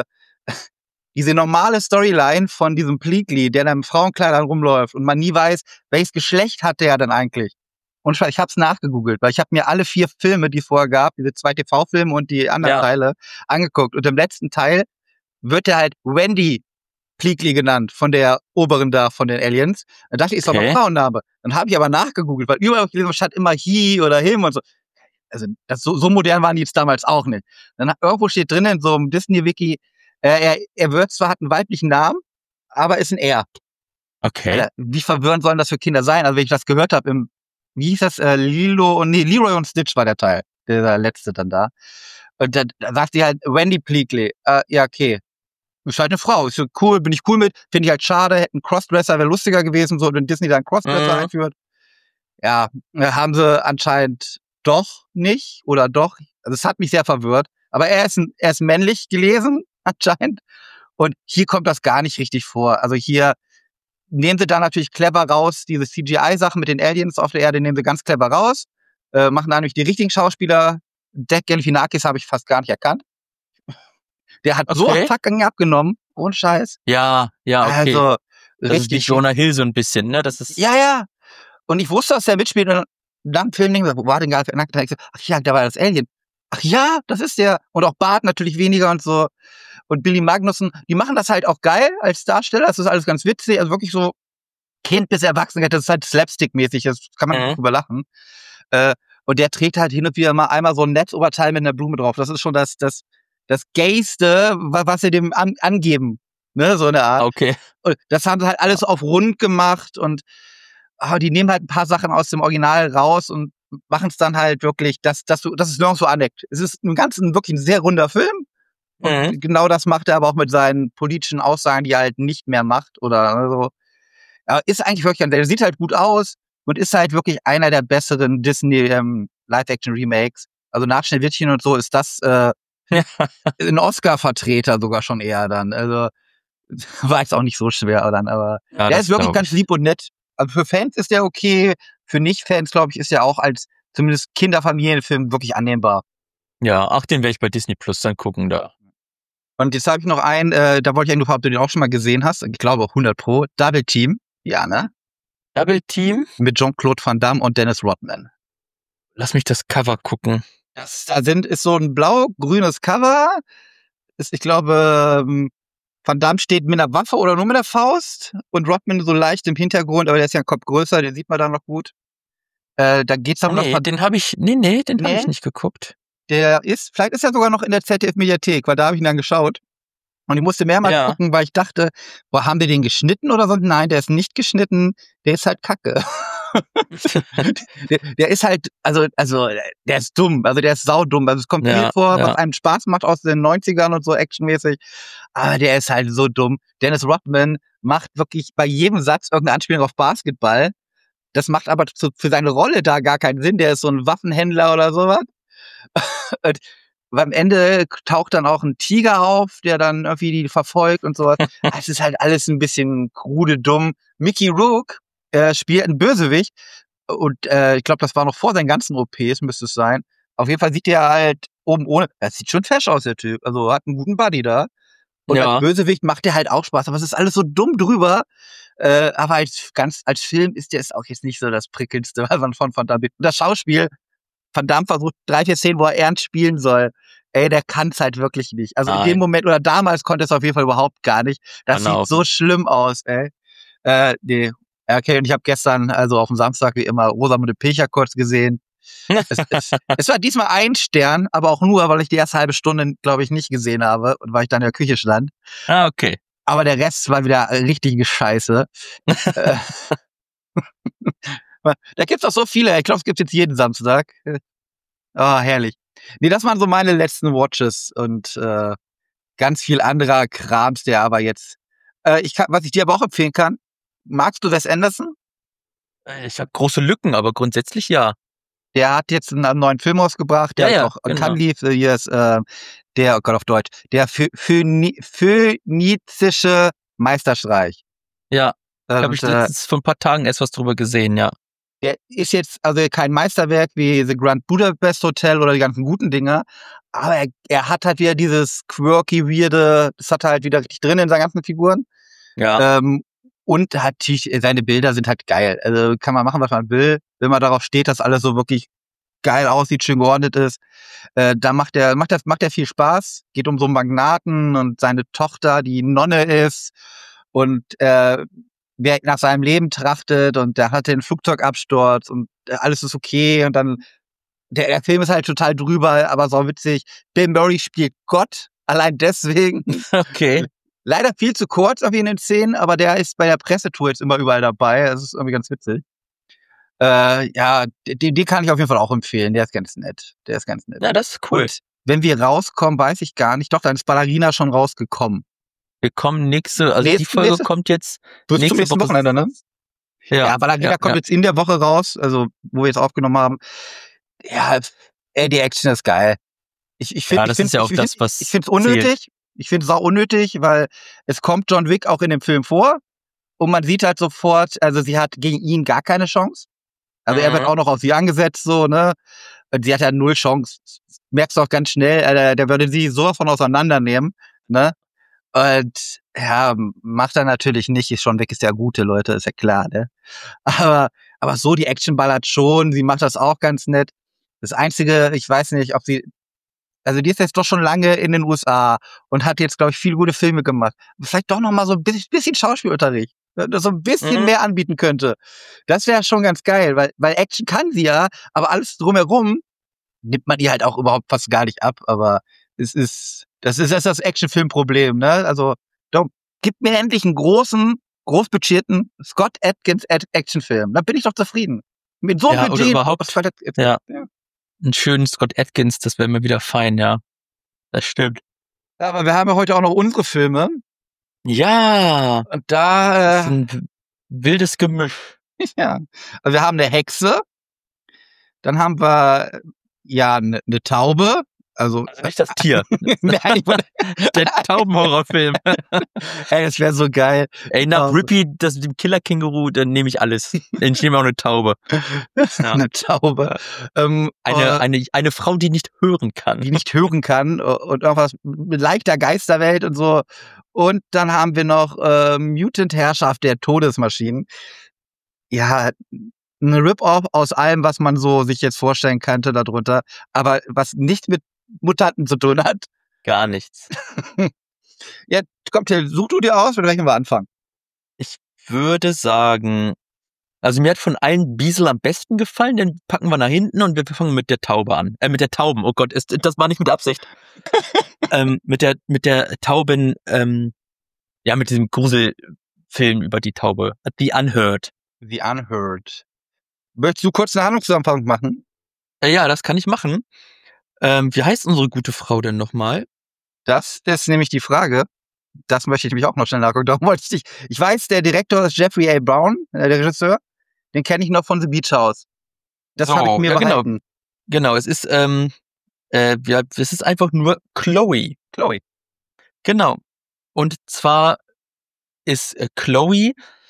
S2: diese normale Storyline von diesem Pleakley, der da im Frauenkleidern rumläuft und man nie weiß, welches Geschlecht hat der denn eigentlich? Und ich hab's nachgegoogelt, weil ich habe mir alle vier Filme, die es vorher gab, diese zwei T V-Filme und die anderen
S3: Ja.
S2: Teile, angeguckt. Und im letzten Teil wird er halt Wendy Pleakley genannt, von der oberen da, von den Aliens. Da dachte ich, ist doch
S3: Okay.
S2: ein Frauenname. Dann habe ich aber nachgegoogelt, weil überall auf gelesen stand immer he oder him und so. Also das, so, so modern waren die jetzt damals auch nicht. Dann hat, irgendwo steht drin in so einem Disney-Wiki, äh, er, er wird zwar, hat einen weiblichen Namen, aber ist ein Er.
S3: Okay.
S2: Alter, wie verwirrend sollen das für Kinder sein? Also wenn ich das gehört habe im, wie hieß das, äh, Lilo und nee, Leroy und Stitch war der Teil, der letzte dann da. Und da, da sagt die halt Wendy Pleakley, äh, ja okay, ist halt eine Frau, ist so cool, bin ich cool mit, finde ich halt schade, hätte ein Crossdresser, wäre lustiger gewesen, so wenn Disney da einen Crossdresser
S3: Mhm.
S2: einführt. Ja, äh, haben sie anscheinend doch nicht oder doch. Also es hat mich sehr verwirrt. Aber er ist, ein, er ist männlich gelesen anscheinend. Und hier kommt das gar nicht richtig vor. Also hier nehmen sie da natürlich clever raus, diese C G I-Sachen mit den Aliens auf der Erde nehmen sie ganz clever raus, äh, machen da nämlich die richtigen Schauspieler. Jack Galifianakis habe ich fast gar nicht erkannt. Der hat so
S3: Okay.
S2: fucking abgenommen, ohne Scheiß.
S3: Ja, ja, okay.
S2: Also
S3: das ist wie
S2: richtig.
S3: Jonah Hill so ein bisschen, ne? Das ist.
S2: Ja, ja. Und ich wusste, dass der mitspielt. Und nach dem Film denke ich, wo war denn Galifianakis? Ach ja, da war das Alien. Ach ja, das ist der. Und auch Bart natürlich weniger und so. Und Billy Magnussen, die machen das halt auch geil als Darsteller. Das ist alles ganz witzig. Also wirklich so Kind bis Erwachsenen. Das ist halt Slapstick-mäßig. Das kann man
S3: Mhm.
S2: nicht drüber lachen. Äh, und der trägt halt hin und wieder mal einmal so ein Netzoberteil mit einer Blume drauf. Das ist schon das, das, das Gayste, wa- was sie dem an, angeben. Ne, so eine Art.
S3: Okay.
S2: Und das haben sie halt alles auf rund gemacht und ah, die nehmen halt ein paar Sachen aus dem Original raus und machen es dann halt wirklich, dass, dass, du, dass es nirgendwo aneckt. Es ist im Ganzen wirklich ein sehr runder Film. Und
S3: Mhm.
S2: genau das macht er aber auch mit seinen politischen Aussagen, die er halt nicht mehr macht oder so. Ja, ist eigentlich wirklich, der sieht halt gut aus und ist halt wirklich einer der besseren Disney ähm, Live-Action-Remakes. Also nach Schneewittchen und so ist das äh, ein Oscar-Vertreter sogar schon eher dann. Also war jetzt auch nicht so schwer dann, aber
S3: Ja,
S2: der
S3: das
S2: ist wirklich
S3: glaub
S2: ganz
S3: ich.
S2: lieb und nett. Also für Fans ist der okay, für Nicht-Fans, glaube ich, ist der auch als zumindest Kinderfamilienfilm wirklich annehmbar.
S3: Ja, ach, den werde ich bei Disney Plus dann gucken da.
S2: Und jetzt habe ich noch einen, äh, da wollte ich eigentlich nur, ob du den auch schon mal gesehen hast. Ich glaube auch hundert Pro. Double Team. Ja, ne?
S3: Double Team?
S2: Mit Jean-Claude Van Damme und Dennis Rodman.
S3: Lass mich das Cover gucken.
S2: Das da sind, ist so ein blau-grünes Cover. Ist, ich glaube, ähm, Van Damme steht mit einer Waffe oder nur mit der Faust und Rodman so leicht im Hintergrund, aber der ist ja ein Kopf größer, den sieht man da noch gut. Äh, da geht's
S3: Ah,
S2: um das
S3: nee,
S2: Ver-
S3: den habe ich, nee, nee, den habe
S2: Nee?
S3: ich nicht geguckt.
S2: der ist, vielleicht ist er sogar noch in der Z D F-Mediathek, weil da habe ich ihn dann geschaut. Und ich musste mehrmals
S3: Ja.
S2: gucken, weil ich dachte, boah, haben wir den geschnitten oder so? Nein, der ist nicht geschnitten, der ist halt kacke. der, der ist halt, also, also, der ist dumm, also der ist saudumm. Also es kommt
S3: Ja,
S2: viel vor,
S3: ja.
S2: was einem Spaß macht aus den neunzigern und so actionmäßig. Aber der ist halt so dumm. Dennis Rodman macht wirklich bei jedem Satz irgendeine Anspielung auf Basketball. Das macht aber zu, für seine Rolle da gar keinen Sinn. Der ist so ein Waffenhändler oder sowas. Und am Ende taucht dann auch ein Tiger auf, der dann irgendwie die verfolgt und sowas. Es ist halt alles ein bisschen krude, dumm. Mickey Rourke äh, spielt einen Bösewicht und äh, ich glaube, das war noch vor seinen ganzen O Ps, müsste es sein. Auf jeden Fall sieht der halt oben ohne, er sieht schon fesch aus, der Typ. Also hat einen guten Buddy da. Und
S3: Ja.
S2: als Bösewicht macht der halt auch Spaß, aber es ist alles so dumm drüber. Äh, aber als ganz als Film ist der ist auch jetzt nicht so das prickelndste von von von David. Das Schauspiel, Van Damme versucht drei, vier Szenen, wo er ernst spielen soll. Ey, der kann's halt wirklich nicht. Also in
S3: Nein.
S2: dem Moment oder damals konnte es auf jeden Fall überhaupt gar nicht. Das
S3: Genau.
S2: sieht so schlimm aus, ey. Äh, nee. Ja, okay, und ich habe gestern, also auf dem Samstag wie immer, Rosamunde Pilcher kurz gesehen. es, es, es war diesmal ein Stern, aber auch nur, weil ich die erste halbe Stunde, glaube ich, nicht gesehen habe und weil ich dann in der Küche stand.
S3: Ah, okay.
S2: Aber der Rest war wieder richtige Scheiße. Äh, da gibt's auch so viele. Ich glaube, es gibt jetzt jeden Samstag. Oh, herrlich. Nee, das waren so meine letzten Watches und äh, ganz viel anderer Krams, der aber jetzt. Äh, ich kann, was ich dir aber auch empfehlen kann, magst du Wes Anderson?
S3: Ich habe große Lücken, aber grundsätzlich ja.
S2: Der hat jetzt einen neuen Film rausgebracht, der
S3: Ja,
S2: ist
S3: ja,
S2: auch
S3: genau.
S2: kann lief, hier ist äh, der, oh Gott, auf Deutsch, der Phö- Phöni- phönizische Meisterstreich.
S3: Ja, da habe
S2: Und,
S3: ich
S2: äh,
S3: letztens vor ein paar Tagen erst was drüber gesehen, ja.
S2: der ist jetzt also kein Meisterwerk wie The Grand Budapest Hotel oder die ganzen guten Dinger, aber er, er hat halt wieder dieses quirky, weirde, das hat er halt wieder richtig drin in seinen ganzen Figuren.
S3: Ja,
S2: Ähm, und hat seine Bilder sind halt geil. Also kann man machen, was man will, wenn man darauf steht, dass alles so wirklich geil aussieht, schön geordnet ist. Äh, da macht er macht das macht er viel Spaß. Geht um so einen Magnaten und seine Tochter, die Nonne ist und äh, wer nach seinem Leben trachtet und der hatte einen Flugzeugabsturz und alles ist okay und dann der, der Film ist halt total drüber, aber so witzig. Bill Murray spielt Gott, allein deswegen.
S3: okay.
S2: Leider viel zu kurz auf ihn in den Szenen, aber der ist bei der Pressetour jetzt immer überall dabei. Das ist irgendwie ganz witzig. Äh, ja, den, den kann ich auf jeden Fall auch empfehlen. Der ist ganz nett. Der ist ganz nett.
S3: Ja, das ist cool.
S2: Und wenn wir rauskommen, weiß ich gar nicht. Doch, dann ist Ballerina schon rausgekommen.
S3: Wir kommen nächste, also
S2: Nächste-
S3: die Folge
S2: nächste-
S3: kommt jetzt
S2: Bis zum
S3: nächste
S2: nächsten
S3: Woche.
S2: Wochenende, ne?
S3: Ja,
S2: Ja, Ballerina
S3: ja,
S2: kommt
S3: ja.
S2: jetzt in der Woche raus, also wo wir jetzt aufgenommen haben. Ja, ey, die Action ist geil. Ich, ich finde,
S3: Ja, das
S2: ich find,
S3: ist ja auch
S2: ich,
S3: das,
S2: ich,
S3: was
S2: ich finde es unnötig. Ich finde es auch unnötig, weil es kommt John Wick auch in dem Film vor und man sieht halt sofort, also sie hat gegen ihn gar keine Chance. Also er wird
S3: Mhm.
S2: auch noch auf sie angesetzt, so, ne? Und sie hat ja null Chance. Merkst du auch ganz schnell, äh, der, der würde sie sowas von auseinandernehmen, ne? Und ja, macht er natürlich nicht. Ist schon weg, ist ja gute Leute, ist ja klar, ne? Aber, aber so die Action ballert schon. Sie macht das auch ganz nett. Das Einzige, ich weiß nicht, ob sie, also die ist jetzt doch schon lange in den U S A und hat jetzt, glaube ich, viele gute Filme gemacht. Vielleicht doch noch mal so ein bisschen, bisschen Schauspielunterricht, das so ein bisschen
S3: Mhm.
S2: mehr anbieten könnte. Das wäre schon ganz geil, weil, weil Action kann sie ja, aber alles drumherum nimmt man ihr halt auch überhaupt fast gar nicht ab. Aber es ist, das ist das, ist das Actionfilmproblem, ne? Also, doch, gib mir endlich einen großen, großbudgetierten Scott Adkins Actionfilm. Dann bin ich doch zufrieden. Mit so einem
S3: Ja, oder
S2: Budget.
S3: überhaupt-
S2: was war das jetzt?
S3: Ja.
S2: Ja.
S3: Einen schönen Scott Adkins, das wäre mir wieder fein, ja. Das stimmt.
S2: Ja, aber wir haben ja heute auch noch unsere Filme.
S3: Ja,
S2: Und
S3: das
S2: da,
S3: ist
S2: äh,
S3: ein wildes Gemisch.
S2: ja, also wir haben eine Hexe, dann haben wir äh, ja eine ne Taube, also
S3: Also nicht das Tier.
S2: nein, ich wollte,
S3: Der Taubenhorrorfilm.
S2: ey, das wäre so geil.
S3: Ey, nach
S2: Taube.
S3: Rippy, das dem Killer-Känguru, dann nehme ich alles. Ich nehme auch eine Taube. Ja.
S2: Eine Taube, ähm,
S3: Eine,
S2: äh,
S3: eine, eine Frau, die nicht hören kann.
S2: die nicht hören kann äh, und irgendwas mit leichter Geisterwelt und so. Und dann haben wir noch äh, Mutant Herrschaft der Todesmaschinen. Ja, eine Rip-Off aus allem, was man so sich jetzt vorstellen könnte darunter, aber was nicht mit Mutanten zu tun hat.
S3: Gar nichts.
S2: Ja, kommt hier, such du dir aus, mit welchem wir anfangen.
S3: Ich würde sagen, Also mir hat von allen Biesel am besten gefallen, den packen wir nach hinten und wir fangen mit der Taube an. Äh, mit der Tauben, oh Gott, ist, das war nicht mit Absicht. ähm, mit der mit der Tauben, ähm, ja, mit diesem Gruselfilm über die Taube. The Unheard.
S2: The Unheard. Möchtest du kurz eine Handlungszusammenfassung machen?
S3: Äh, ja, das kann ich machen. Ähm, wie heißt unsere gute Frau denn nochmal?
S2: Das ist nämlich die Frage. Das möchte ich nämlich auch noch schnell nachgucken. Darum wollte ich dich. Ich weiß, der Direktor ist Jeffrey A. Brown, äh, der Regisseur. Den kenne ich noch von The Beach House. Das
S3: Oh,
S2: habe ich mir
S3: ja, genau.
S2: behalten.
S3: Genau, es ist, ähm, äh, ja, es ist einfach nur Chloe.
S2: Chloe.
S3: Genau. Und zwar ist äh, Chloe,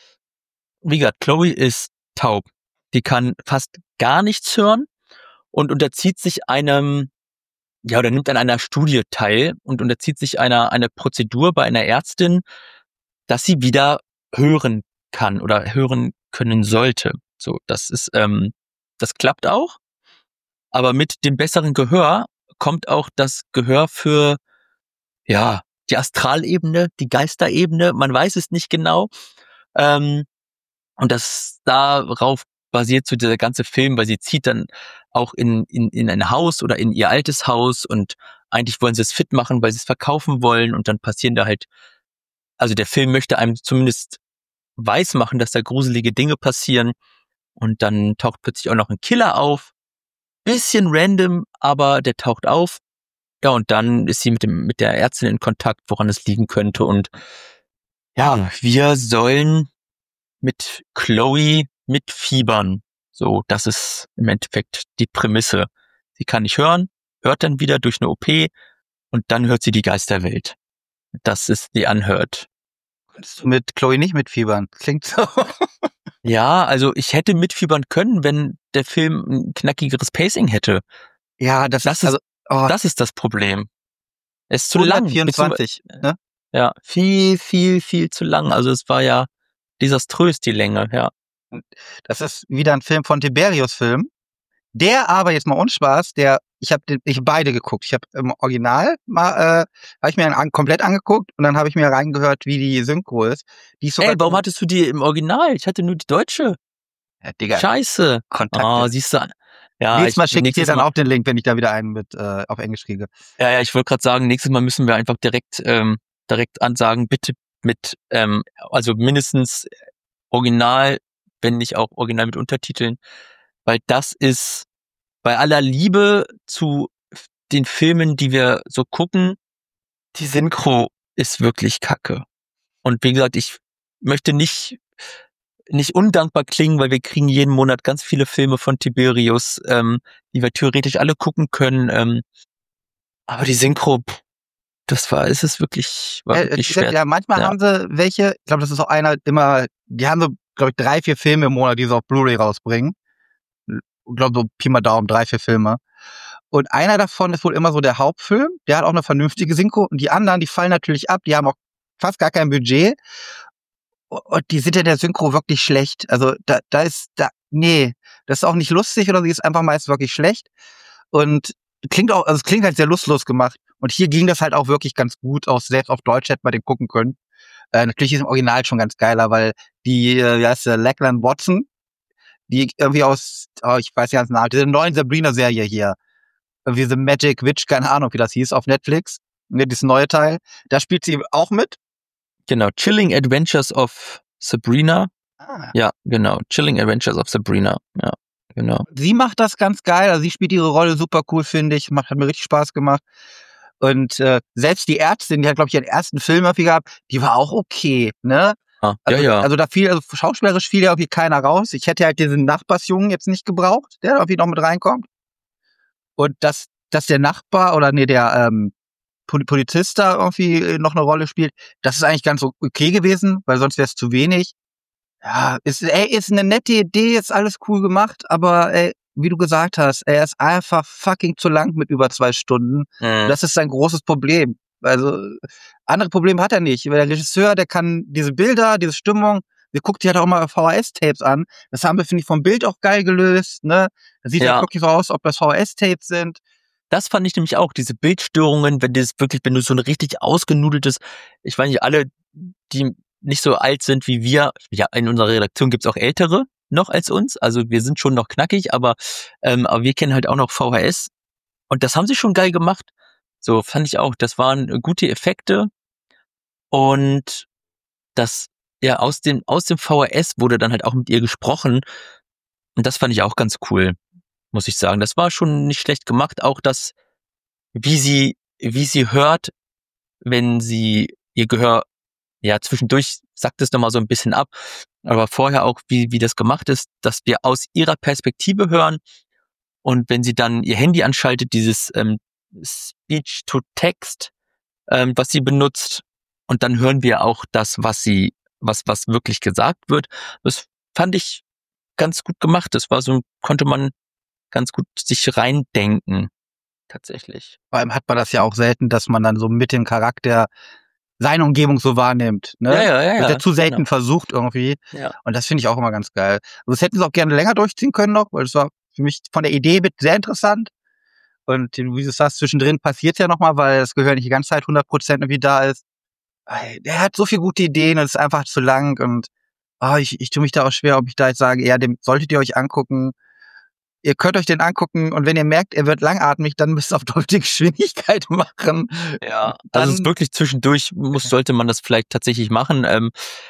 S3: wie gesagt, Chloe ist taub. Die kann fast gar nichts hören und unterzieht sich einem, ja, oder nimmt an einer Studie teil und unterzieht sich einer, einer Prozedur bei einer Ärztin, dass sie wieder hören kann oder hören können sollte. So, das ist, ähm, das klappt auch. Aber mit dem besseren Gehör kommt auch das Gehör für, ja, die Astralebene, die Geisterebene, man weiß es nicht genau. Ähm, und das darauf basiert so dieser ganze Film, weil sie zieht dann auch in, in, in ein Haus oder in ihr altes Haus und eigentlich wollen sie es fit machen, weil sie es verkaufen wollen und dann passieren da halt, also der Film möchte einem zumindest weismachen, dass da gruselige Dinge passieren und dann taucht plötzlich auch noch ein Killer auf. Bisschen random, aber der taucht auf. Ja, und dann ist sie mit dem mit der Ärztin in Kontakt, woran es liegen könnte. Und ja, wir sollen mit Chloe mitfiebern. So, das ist im Endeffekt die Prämisse. Sie kann nicht hören, hört dann wieder durch eine O P und dann hört sie die Geisterwelt. Das ist die Unheard.
S2: Kannst du mit Chloe nicht mitfiebern? Klingt so.
S3: Ja, also ich hätte mitfiebern können, wenn der Film ein knackigeres Pacing hätte.
S2: Ja, das,
S3: Das
S2: ist, also, oh,
S3: Das ist das Problem. Es ist zu lang.
S2: hundertvierundzwanzig, ne?
S3: Ja, viel, viel, viel zu lang. Also es war ja desaströs, die Länge, ja.
S2: Das ist wieder ein Film von Tiberius-Film. Der aber, jetzt mal Unspaß, der, ich habe ich beide geguckt. Ich habe im Original mal, äh, habe ich mir an, komplett angeguckt und dann habe ich mir reingehört, wie die Synchro ist. Die ist sogar
S3: Ey, warum hattest du die im Original? Ich hatte nur die deutsche.
S2: ja, Digga,
S3: Scheiße.
S2: Kontakte.
S3: Oh, siehst du. Ja,
S2: nächstes Mal schicke ich dir dann
S3: Mal,
S2: auch den Link, wenn ich da wieder einen mit äh, auf Englisch kriege.
S3: Ja, ja, ich wollte gerade sagen, nächstes Mal müssen wir einfach direkt ähm, direkt ansagen, bitte mit, ähm, also mindestens Original, wenn nicht auch Original mit Untertiteln, weil das ist bei aller Liebe zu den Filmen, die wir so gucken, die Synchro ist wirklich kacke. Und wie gesagt, ich möchte nicht nicht undankbar klingen, weil wir kriegen jeden Monat ganz viele Filme von Tiberius, ähm, die wir theoretisch alle gucken können. Ähm, aber die Synchro, pff, das war, ist es wirklich, war
S2: Äh,
S3: wirklich
S2: ich
S3: schwer.
S2: sag, ja, manchmal
S3: Ja.
S2: haben sie welche, ich glaube, das ist auch einer immer, die haben so, glaube ich, drei, vier Filme im Monat, die sie auf Blu-ray rausbringen. Ich glaube, so Pi mal Daumen, drei, vier Filme. Und einer davon ist wohl immer so der Hauptfilm, der hat auch eine vernünftige Synchro. Und die anderen, die fallen natürlich ab, die haben auch fast gar kein Budget. Und die sind in der Synchro wirklich schlecht. Also da, da ist, da, nee, das ist auch nicht lustig oder sie ist einfach meist wirklich schlecht. Und klingt auch, also es klingt halt sehr lustlos gemacht. Und hier ging das halt auch wirklich ganz gut, auch selbst auf Deutsch hätte man den gucken können. Äh, natürlich ist im Original schon ganz geiler, weil die, äh, wie heißt der, Lachlan Watson, die irgendwie aus, oh, ich weiß nicht ganz genau, diese neuen Sabrina-Serie hier, irgendwie The Magic Witch, keine Ahnung, wie das hieß, auf Netflix, ne, dieses neue Teil, da spielt sie auch mit.
S3: Genau, Chilling Adventures of Sabrina.
S2: Ah.
S3: Ja, genau, Chilling Adventures of Sabrina. Ja, genau.
S2: Sie macht das ganz geil, also sie spielt ihre Rolle super cool, finde ich, macht, hat mir richtig Spaß gemacht. Und äh, selbst die Ärztin, die hat, glaube ich, ihren ersten Film irgendwie gehabt, die war auch okay, ne?
S3: Ah,
S2: Also,
S3: ja, ja.
S2: also da fiel, also schauspielerisch fiel ja irgendwie keiner raus. Ich hätte halt diesen Nachbarsjungen jetzt nicht gebraucht, der da irgendwie noch mit reinkommt. Und dass, dass der Nachbar oder nee, der ähm, Polizist da irgendwie noch eine Rolle spielt, das ist eigentlich ganz okay gewesen, weil sonst wäre es zu wenig. Ja, ist, ey, ist eine nette Idee, ist alles cool gemacht, aber ey, wie du gesagt hast, er ist einfach fucking zu lang mit über zwei Stunden.
S3: Mhm.
S2: Das ist sein großes Problem. Also andere Probleme hat er nicht. Weil der Regisseur, der kann diese Bilder, diese Stimmung, wir gucken die halt auch mal V H S-Tapes an. Das haben wir, finde ich, vom Bild auch geil gelöst. Ne? Das sieht
S3: Ja.
S2: halt wirklich so aus, ob das V H S-Tapes sind.
S3: Das fand ich nämlich auch, diese Bildstörungen, wenn das wirklich, wenn du so ein richtig ausgenudeltes, ich weiß nicht, alle, die nicht so alt sind wie wir, ja, in unserer Redaktion gibt's auch Ältere, noch als uns. Also wir sind schon noch knackig, aber, ähm, aber wir kennen halt auch noch V H S. Und das haben sie schon geil gemacht. So fand ich auch. Das waren gute Effekte. Und das, ja, aus dem, aus dem V H S wurde dann halt auch mit ihr gesprochen. Und das fand ich auch ganz cool, muss ich sagen. Das war schon nicht schlecht gemacht. Auch das, wie sie, wie sie hört, wenn sie ihr Gehör, ja, zwischendurch sagt es nochmal so ein bisschen ab. Aber vorher auch, wie, wie das gemacht ist, dass wir aus ihrer Perspektive hören. Und wenn sie dann ihr Handy anschaltet, dieses ähm, Speech-to-Text, ähm, was sie benutzt, und dann hören wir auch das, was sie, was, was wirklich gesagt wird. Das fand ich ganz gut gemacht. Das war so, konnte man ganz gut sich reindenken, tatsächlich.
S2: Vor allem hat man das ja auch selten, dass man dann so mit dem Charakter seine Umgebung so wahrnimmt. Ne?
S3: Ja, ja, ja,
S2: Wird
S3: ja,
S2: ja zu selten
S3: genau.
S2: versucht irgendwie.
S3: Ja.
S2: Und das finde ich auch immer ganz geil. Also das hätten sie auch gerne länger durchziehen können noch, weil das war für mich von der Idee mit sehr interessant. Und wie du sagst, zwischendrin passiert ja nochmal, weil das Gehör nicht die ganze Zeit hundert Prozent irgendwie da ist. Der hat so viele gute Ideen und es ist einfach zu lang. Und oh, ich, ich tue mich da auch schwer, ob ich da jetzt sage, ja, dem solltet ihr euch angucken. Ihr könnt euch den angucken und wenn ihr merkt, er wird langatmig, dann müsst ihr auf doppelte Geschwindigkeit machen.
S3: Ja,
S2: Dann,
S3: also es ist wirklich zwischendurch, muss, sollte man das vielleicht tatsächlich machen. Ähm,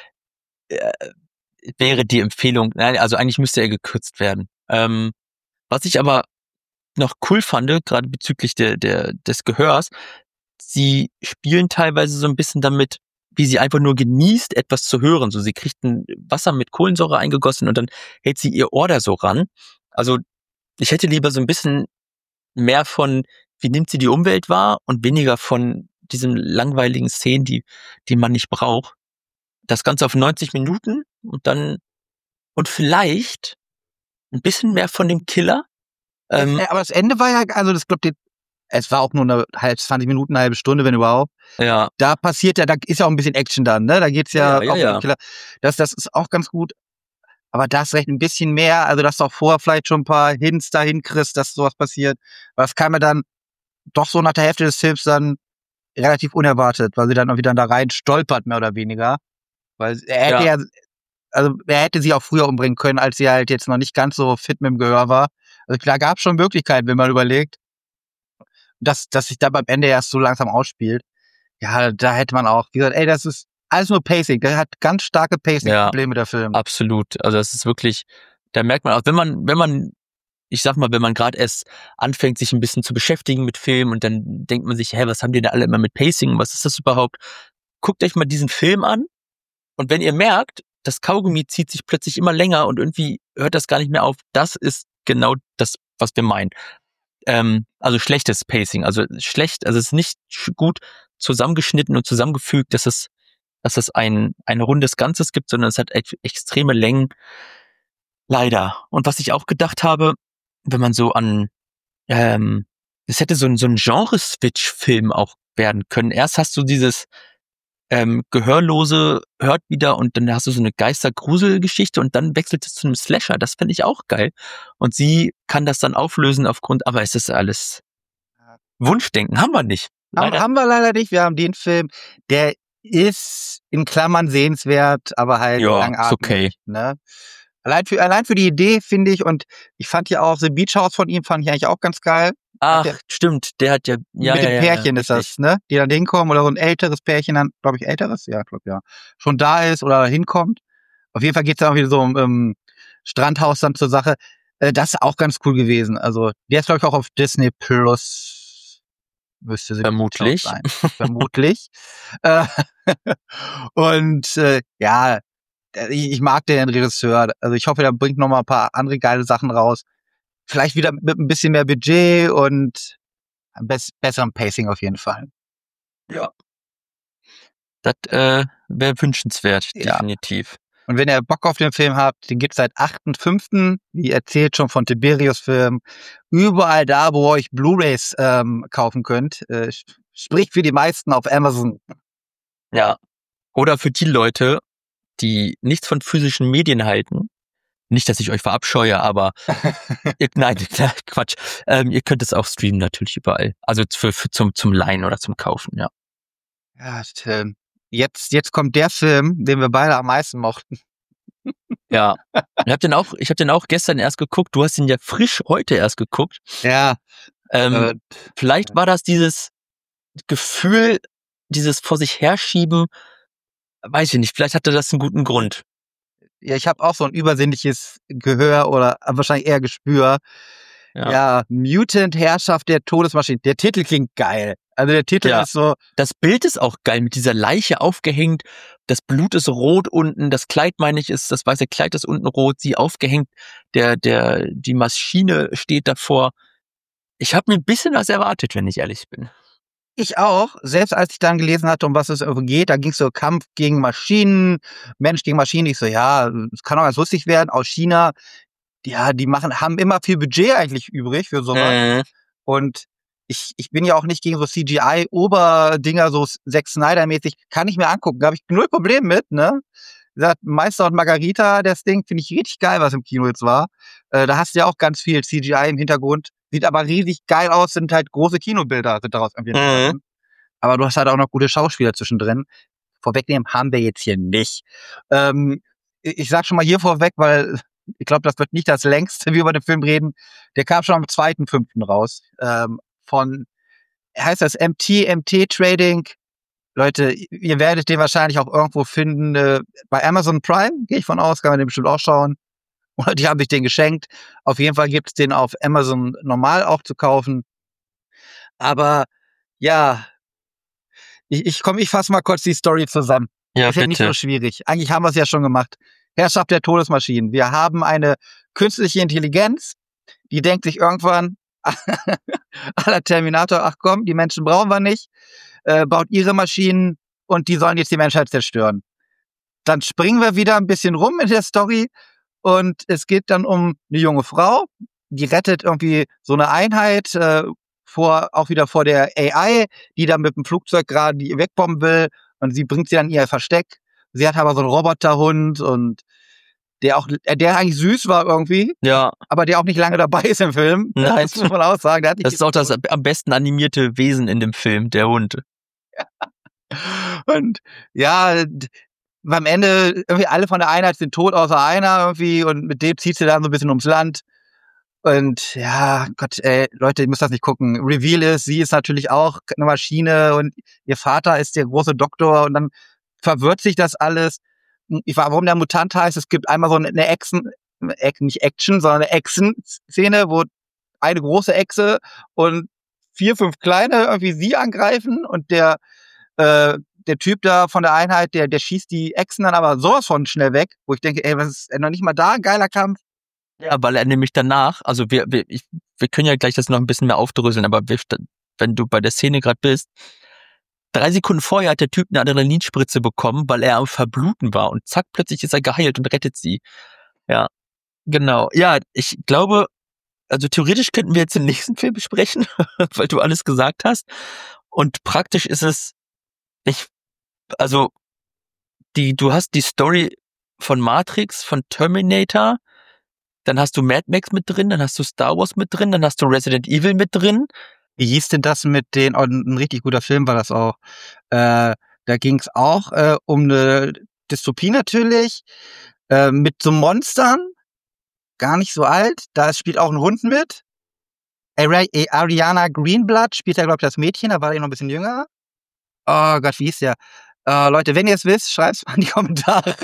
S3: äh, wäre die Empfehlung, nein, also eigentlich müsste er gekürzt werden. Ähm, was ich aber noch cool fand, gerade bezüglich der, der, des Gehörs, sie spielen teilweise so ein bisschen damit, wie sie einfach nur genießt, etwas zu hören. So, sie kriegt ein Wasser mit Kohlensäure eingegossen und dann hält sie ihr Ohr da so ran. Also ich hätte lieber so ein bisschen mehr von, wie nimmt sie die Umwelt wahr und weniger von diesen langweiligen Szenen, die, die man nicht braucht. Das Ganze auf neunzig Minuten und dann, und vielleicht ein bisschen mehr von dem Killer. Ähm,
S2: aber das Ende war ja, also das glaube ich, es war auch nur eine halb zwanzig Minuten, eine halbe Stunde, wenn überhaupt.
S3: ja,
S2: Da passiert ja, da ist ja auch ein bisschen Action dann, ne? Da geht's ja,
S3: Ja, ja,
S2: auch
S3: ja.
S2: um den Killer. Das, das ist auch ganz gut. Aber da ist recht ein bisschen mehr, also dass du auch vorher vielleicht schon ein paar Hints dahin kriegst, dass sowas passiert. Aber das kam mir dann doch so nach der Hälfte des Films dann relativ unerwartet, weil sie dann auch wieder da rein stolpert, mehr oder weniger. Weil er hätte ja,
S3: Ja.
S2: also er hätte sie auch früher umbringen können, als sie halt jetzt noch nicht ganz so fit mit dem Gehör war. Also da gab es schon Möglichkeiten, wenn man überlegt, dass, dass sich da beim Ende erst so langsam ausspielt. Ja, da hätte man auch gesagt, ey, das ist alles nur Pacing. Der hat ganz starke Pacing-Probleme, der Film.
S3: Absolut. Also das ist wirklich, da merkt man auch, wenn man, wenn man, ich sag mal, wenn man gerade erst anfängt, sich ein bisschen zu beschäftigen mit Film und dann denkt man sich, hä, was haben die da alle immer mit Pacing? Was ist das überhaupt? Guckt euch mal diesen Film an und wenn ihr merkt, das Kaugummi zieht sich plötzlich immer länger und irgendwie hört das gar nicht mehr auf, das ist genau das, was wir meinen. Ähm, also schlechtes Pacing, also schlecht, also es ist nicht gut zusammengeschnitten und zusammengefügt, dass es, dass es ein, ein rundes Ganzes gibt, sondern es hat ex- extreme Längen. Leider. Und was ich auch gedacht habe, wenn man so an, ähm, es hätte so ein, so ein Genre-Switch-Film auch werden können. Erst hast du dieses ähm, Gehörlose hört wieder und dann hast du so eine Geister-Grusel-Geschichte und dann wechselt es zu einem Slasher. Das fände ich auch geil. Und sie kann das dann auflösen aufgrund, aber es ist alles Wunschdenken. Haben wir nicht.
S2: Haben,
S3: Leider.
S2: haben wir leider nicht. Wir haben den Film, der ist in Klammern sehenswert, aber halt
S3: Ja,
S2: langatmig.
S3: ist okay.
S2: Ne? Allein für, allein für die Idee, finde ich, und ich fand ja auch The Beach House von ihm, fand ich eigentlich auch ganz geil.
S3: Ach,
S2: der-
S3: stimmt. Der hat ja, ja,
S2: Mit
S3: ja,
S2: dem
S3: ja,
S2: Pärchen
S3: ja,
S2: ist
S3: richtig.
S2: das, ne? Die dann hinkommen oder so ein älteres Pärchen dann, glaube ich, älteres? Ja, glaube ja. Schon da ist oder hinkommt. Auf jeden Fall geht's dann auch wieder so um ähm, Strandhaus dann zur Sache. Äh, das ist auch ganz cool gewesen. Also, der ist, glaube ich, auch auf Disney Plus. Müsste sie
S3: Vermutlich.
S2: sein. Vermutlich. äh, und äh, ja, ich, ich mag den Regisseur. Also ich hoffe, der bringt noch mal ein paar andere geile Sachen raus. Vielleicht wieder mit ein bisschen mehr Budget und bess- besserem Pacing auf jeden Fall.
S3: Ja. Das äh, wäre wünschenswert,
S2: Ja.
S3: definitiv.
S2: Und wenn ihr Bock auf den Film habt, den gibt's seit achten fünften Wie erzählt schon von Tiberius Film. Überall da, wo ihr euch Blu-Rays ähm, kaufen könnt. Äh, sprich für die meisten auf Amazon.
S3: Ja. Oder für die Leute, die nichts von physischen Medien halten. Nicht, dass ich euch verabscheue, aber ihr, nein, Quatsch. Ähm, ihr könnt es auch streamen natürlich überall. Also für, für zum zum Leihen oder zum Kaufen, ja.
S2: Ja, Tim. Jetzt, jetzt kommt der Film, den wir beide am meisten mochten.
S3: Ja. Ich habe den auch, ich habe den auch gestern erst geguckt. Du hast ihn ja frisch heute erst geguckt.
S2: Ja.
S3: Ähm,
S2: Äh,
S3: vielleicht war das dieses Gefühl, dieses vor sich herschieben, weiß ich nicht, vielleicht hatte das einen guten Grund.
S2: ja, ich habe auch so ein übersinnliches Gehör oder wahrscheinlich eher Gespür.
S3: Ja.
S2: Ja, Mutant Herrschaft der Todesmaschine. Der Titel klingt geil. Also der Titel
S3: Ja.
S2: ist so,
S3: Das Bild ist auch geil, mit dieser Leiche aufgehängt, das Blut ist rot unten, das Kleid, meine ich, ist, das weiße Kleid ist unten rot, sie aufgehängt, der, der, die Maschine steht davor. Ich habe mir ein bisschen was erwartet, wenn ich ehrlich bin.
S2: ich auch, selbst als ich dann gelesen hatte, um was es irgendwie geht, da ging es so Kampf gegen Maschinen, Mensch gegen Maschinen. Ich so, ja, es kann auch ganz lustig werden, aus China. Ja, die machen, haben immer viel Budget eigentlich übrig für sowas.
S3: Äh,
S2: Und ich, ich bin ja auch nicht gegen so C G I-Oberdinger, so Zack Snyder-mäßig, kann ich mir angucken, da habe ich null Problem mit, ne? Wie gesagt, Meister und Margarita, das Ding, finde ich richtig geil, was im Kino jetzt war. Äh, da hast du ja auch ganz viel C G I im Hintergrund. Sieht aber riesig geil aus, sind halt große Kinobilder, sind daraus irgendwie entstanden.
S3: Mhm.
S2: Aber du hast halt auch noch gute Schauspieler zwischendrin. Vorwegnehmen haben wir jetzt hier nicht. Ähm, ich ich sag schon mal hier vorweg, weil ich glaube, das wird nicht das längste, wie wir über den Film reden. Der kam schon am zweiten fünften raus. Ähm, von, heißt das M T, M T Trading. Leute, ihr werdet den wahrscheinlich auch irgendwo finden. Äh, bei Amazon Prime, gehe ich von aus, kann man den bestimmt auch schauen. Oder die haben sich den geschenkt. Auf jeden Fall gibt es den auf Amazon normal auch zu kaufen. Aber ja, ich, ich komm, ich fasse mal kurz die Story zusammen.
S3: Ja,
S2: Ist ja nicht so
S3: bitte.
S2: schwierig. Eigentlich haben wir es ja schon gemacht. Herrschaft der Todesmaschinen. Wir haben eine künstliche Intelligenz, die denkt sich irgendwann, à la Terminator, ach komm, die Menschen brauchen wir nicht, äh, baut ihre Maschinen und die sollen jetzt die Menschheit zerstören. Dann springen wir wieder ein bisschen rum in der Story und es geht dann um eine junge Frau, die rettet irgendwie so eine Einheit, äh, vor, auch wieder vor der A I, die dann mit dem Flugzeug gerade die wegbomben will und sie bringt sie dann in ihr Versteck. Sie hat aber so einen Roboterhund und der auch, äh, der eigentlich süß war irgendwie,
S3: Ja,
S2: aber der auch nicht lange dabei ist im Film.
S3: Nein.
S2: Das muss man auch sagen. Der hat nicht
S3: das ist auch das am besten animierte Wesen in dem Film, der Hund.
S2: Und ja, d- beim Ende irgendwie alle von der Einheit sind tot außer einer irgendwie und mit dem zieht sie dann so ein bisschen ums Land. Und ja, Gott, ey, Leute, ihr müsst das nicht gucken. Reveal ist, sie ist natürlich auch eine Maschine und ihr Vater ist der große Doktor und dann verwirrt sich das alles. Ich war, warum der Mutant heißt, es gibt einmal so eine Echsen, Ac- nicht Action, sondern eine Echsen-Szene, wo eine große Echse und vier, fünf kleine irgendwie sie angreifen und der, äh, der Typ da von der Einheit, der, der schießt die Echsen dann aber sowas von schnell weg, wo ich denke, ey, was ist noch nicht mal da ein geiler Kampf?
S3: Ja, weil er nämlich danach, also wir, wir, ich, wir können ja gleich das noch ein bisschen mehr aufdröseln, aber wir, wenn du bei der Szene gerade bist, drei Sekunden vorher hat der Typ eine Adrenalinspritze bekommen, weil er am Verbluten war und zack, plötzlich ist er geheilt und rettet sie. Ja, genau. Ja, ich glaube, also theoretisch könnten wir jetzt den nächsten Film besprechen, weil du alles gesagt hast. Und praktisch ist es, ich, also die, du hast die Story von Matrix, von Terminator, dann hast du Mad Max mit drin, dann hast du Star Wars mit drin, dann hast du Resident Evil mit drin.
S2: Wie hieß denn das mit den, oh, ein richtig guter Film war das auch. Äh, da ging es auch äh, um eine Dystopie natürlich, äh, mit so Monstern, gar nicht so alt. Da spielt auch ein Hund mit. Ari äh, Ariana Greenblatt spielt da, glaube ich, das Mädchen, da war die noch ein bisschen jünger. Oh Gott, wie hieß der? Äh, Leute, wenn ihr es wisst, schreibt's mal in die Kommentare.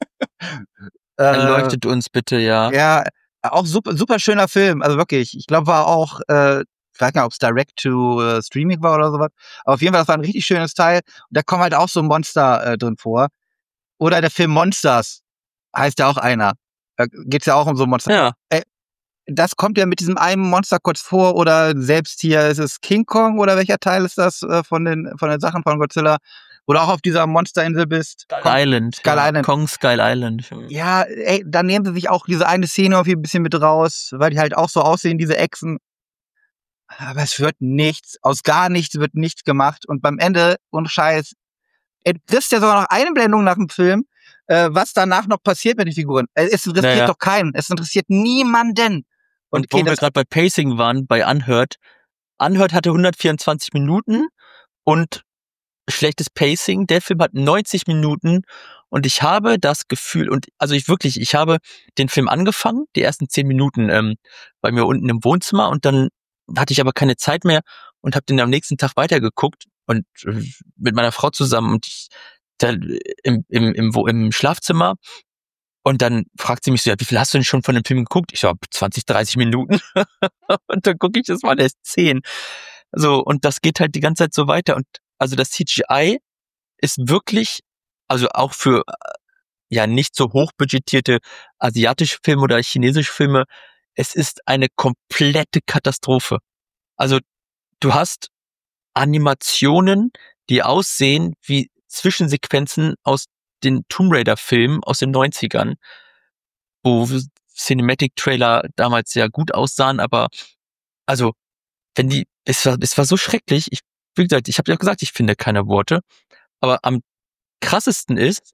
S3: Erleuchtet uns bitte, ja.
S2: Ja, auch super, super schöner Film. Also wirklich, ich glaube, war auch, äh, ich weiß gar nicht, ob es Direct-to-Streaming war oder sowas. Aber auf jeden Fall, das war ein richtig schönes Teil. Und da kommen halt auch so Monster äh, drin vor. Oder der Film Monsters heißt ja auch einer. Da geht's ja auch um so Monster.
S3: Ja.
S2: Äh, das kommt ja mit diesem einen Monster kurz vor. Oder selbst hier ist es King Kong oder welcher Teil ist das äh, von den von den Sachen von Godzilla? Wo du auch auf dieser Monsterinsel bist.
S3: Skull
S2: Kommt-
S3: Island.
S2: Skull
S3: ja.
S2: Island.
S3: Kong Skull Island.
S2: Ja, ey, dann nehmen sie sich auch diese eine Szene irgendwie ein bisschen mit raus, weil die halt auch so aussehen, diese Echsen. Aber es wird nichts, aus gar nichts wird nichts gemacht. Und beim Ende, ohne Scheiß, ey, du kriegst ja sogar noch Einblendung nach dem Film, äh, was danach noch passiert mit den Figuren. Äh, Es interessiert
S3: Naja.
S2: doch keinen. Es interessiert niemanden.
S3: Und
S2: Und
S3: wo
S2: okay,
S3: wir
S2: das,
S3: gerade bei Pacing waren, bei Unheard. Unheard hatte hundertvierundzwanzig Minuten und schlechtes Pacing. Der Film hat neunzig Minuten Und ich habe das Gefühl, und also ich wirklich, ich habe den Film angefangen, die ersten zehn Minuten ähm, bei mir unten im Wohnzimmer, und dann hatte ich aber keine Zeit mehr und habe den am nächsten Tag weitergeguckt und äh, mit meiner Frau zusammen und ich da, im, im, im, wo, im Schlafzimmer. Und dann fragt sie mich so, ja, wie viel hast du denn schon von dem Film geguckt? Ich so, zwanzig, dreißig Minuten. Und dann gucke ich, das waren erst zehn. So, und das geht halt die ganze Zeit so weiter. Und also das C G I ist wirklich, also auch für ja nicht so hochbudgetierte asiatische Filme oder chinesische Filme, es ist eine komplette Katastrophe. Also du hast Animationen, die aussehen wie Zwischensequenzen aus den Tomb Raider-Filmen aus den neunzigern, wo Cinematic-Trailer damals sehr gut aussahen, aber also, wenn die, es war, es war so schrecklich, ich, wie gesagt, ich habe ja gesagt, ich finde keine Worte, aber am krassesten ist,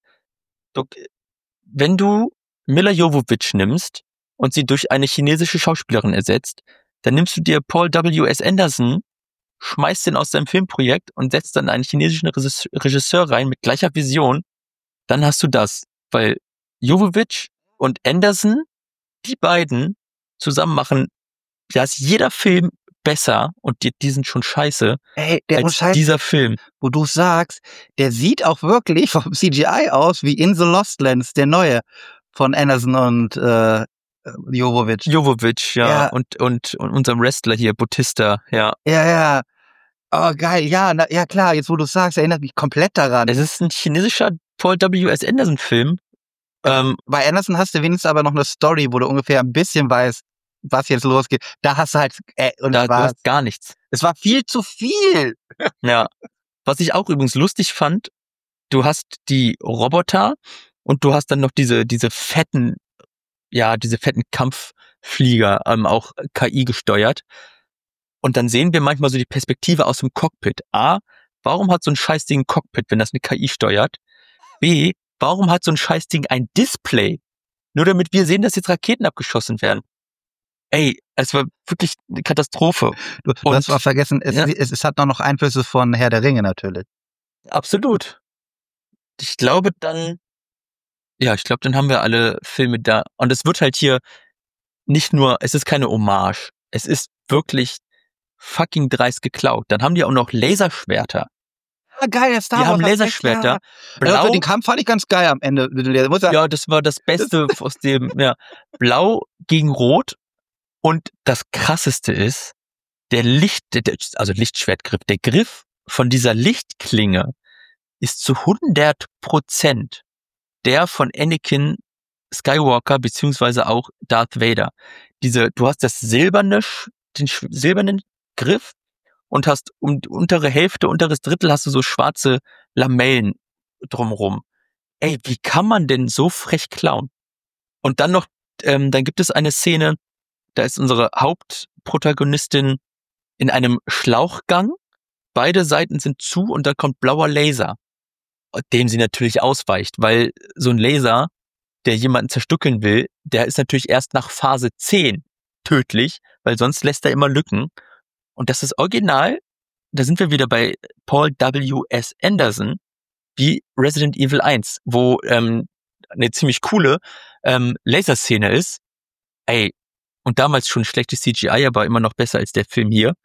S3: wenn du Milla Jovovich nimmst und sie durch eine chinesische Schauspielerin ersetzt, dann nimmst du dir Paul W S. Anderson, schmeißt den aus deinem Filmprojekt und setzt dann einen chinesischen Regisseur rein mit gleicher Vision, dann hast du das. Weil Jovovich und Anderson, die beiden zusammen machen, da ist jeder Film besser und die, die sind schon scheiße
S2: Ey, der
S3: als
S2: Scheiß,
S3: dieser Film.
S2: wo du sagst, der sieht auch wirklich vom C G I aus wie In the Lost Lands, der neue von Anderson und äh, Jovovich.
S3: Jovovich, ja,
S2: Ja.
S3: Und, und, und unserem Wrestler hier, Bautista, ja.
S2: Ja, ja. Oh, geil. Ja, na, ja klar, jetzt wo du sagst, erinnert mich komplett daran.
S3: Es ist ein chinesischer Paul W S. Anderson Film. Ähm,
S2: Bei Anderson hast du wenigstens aber noch eine Story, wo du ungefähr ein bisschen weißt, was jetzt losgeht. Da hast du halt, äh, und
S3: da
S2: es
S3: du
S2: war,
S3: hast gar nichts.
S2: es war viel zu viel.
S3: Ja. Was ich auch übrigens lustig fand, du hast die Roboter und du hast dann noch diese, diese fetten, ja, diese fetten Kampfflieger, ähm, auch K I gesteuert. Und dann sehen wir manchmal so die Perspektive aus dem Cockpit. A, warum hat so ein Scheißding ein Cockpit, wenn das eine K I steuert? B, warum hat so ein Scheißding ein Display? Nur damit wir sehen, dass jetzt Raketen abgeschossen werden. Ey, es war wirklich eine Katastrophe.
S2: Du, du
S3: Und-
S2: hast auch vergessen, es,
S3: ja.
S2: es, es hat noch noch Einflüsse von Herr der Ringe natürlich.
S3: Absolut. Ich glaube dann, ja, ich glaube, dann haben wir alle Filme da. Und es wird halt hier nicht nur, es ist keine Hommage. Es ist wirklich fucking dreist geklaut. Dann haben die auch noch Laserschwerter.
S2: Ah, geil, der Star
S3: Die
S2: Wars.
S3: haben
S2: hat recht,
S3: Laserschwerter.
S2: Ja.
S3: Blau,
S2: Also den Kampf fand ich ganz geil am Ende. Der muss ja,
S3: ja, das war das Beste aus dem, ja. Blau gegen Rot. Und das Krasseste ist, der Licht, der, also Lichtschwertgriff, der Griff von dieser Lichtklinge ist zu hundert Prozent der von Anakin Skywalker beziehungsweise auch Darth Vader. Diese, du hast das silberne, Sch- den sch- silbernen Griff und hast um die untere Hälfte, unteres Drittel hast du so schwarze Lamellen drumrum. Ey, wie kann man denn so frech klauen? Und dann noch, ähm, dann gibt es eine Szene, da ist unsere Hauptprotagonistin in einem Schlauchgang. Beide Seiten sind zu und da kommt blauer Laser, dem sie natürlich ausweicht, weil so ein Laser, der jemanden zerstückeln will, der ist natürlich erst nach Phase zehn tödlich, weil sonst lässt er immer Lücken. Und das ist original, da sind wir wieder bei Paul W S. Anderson, wie Resident Evil eins, wo ähm, eine ziemlich coole ähm, Laserszene ist. Ey, und damals schon schlechtes C G I, aber immer noch besser als der Film hier.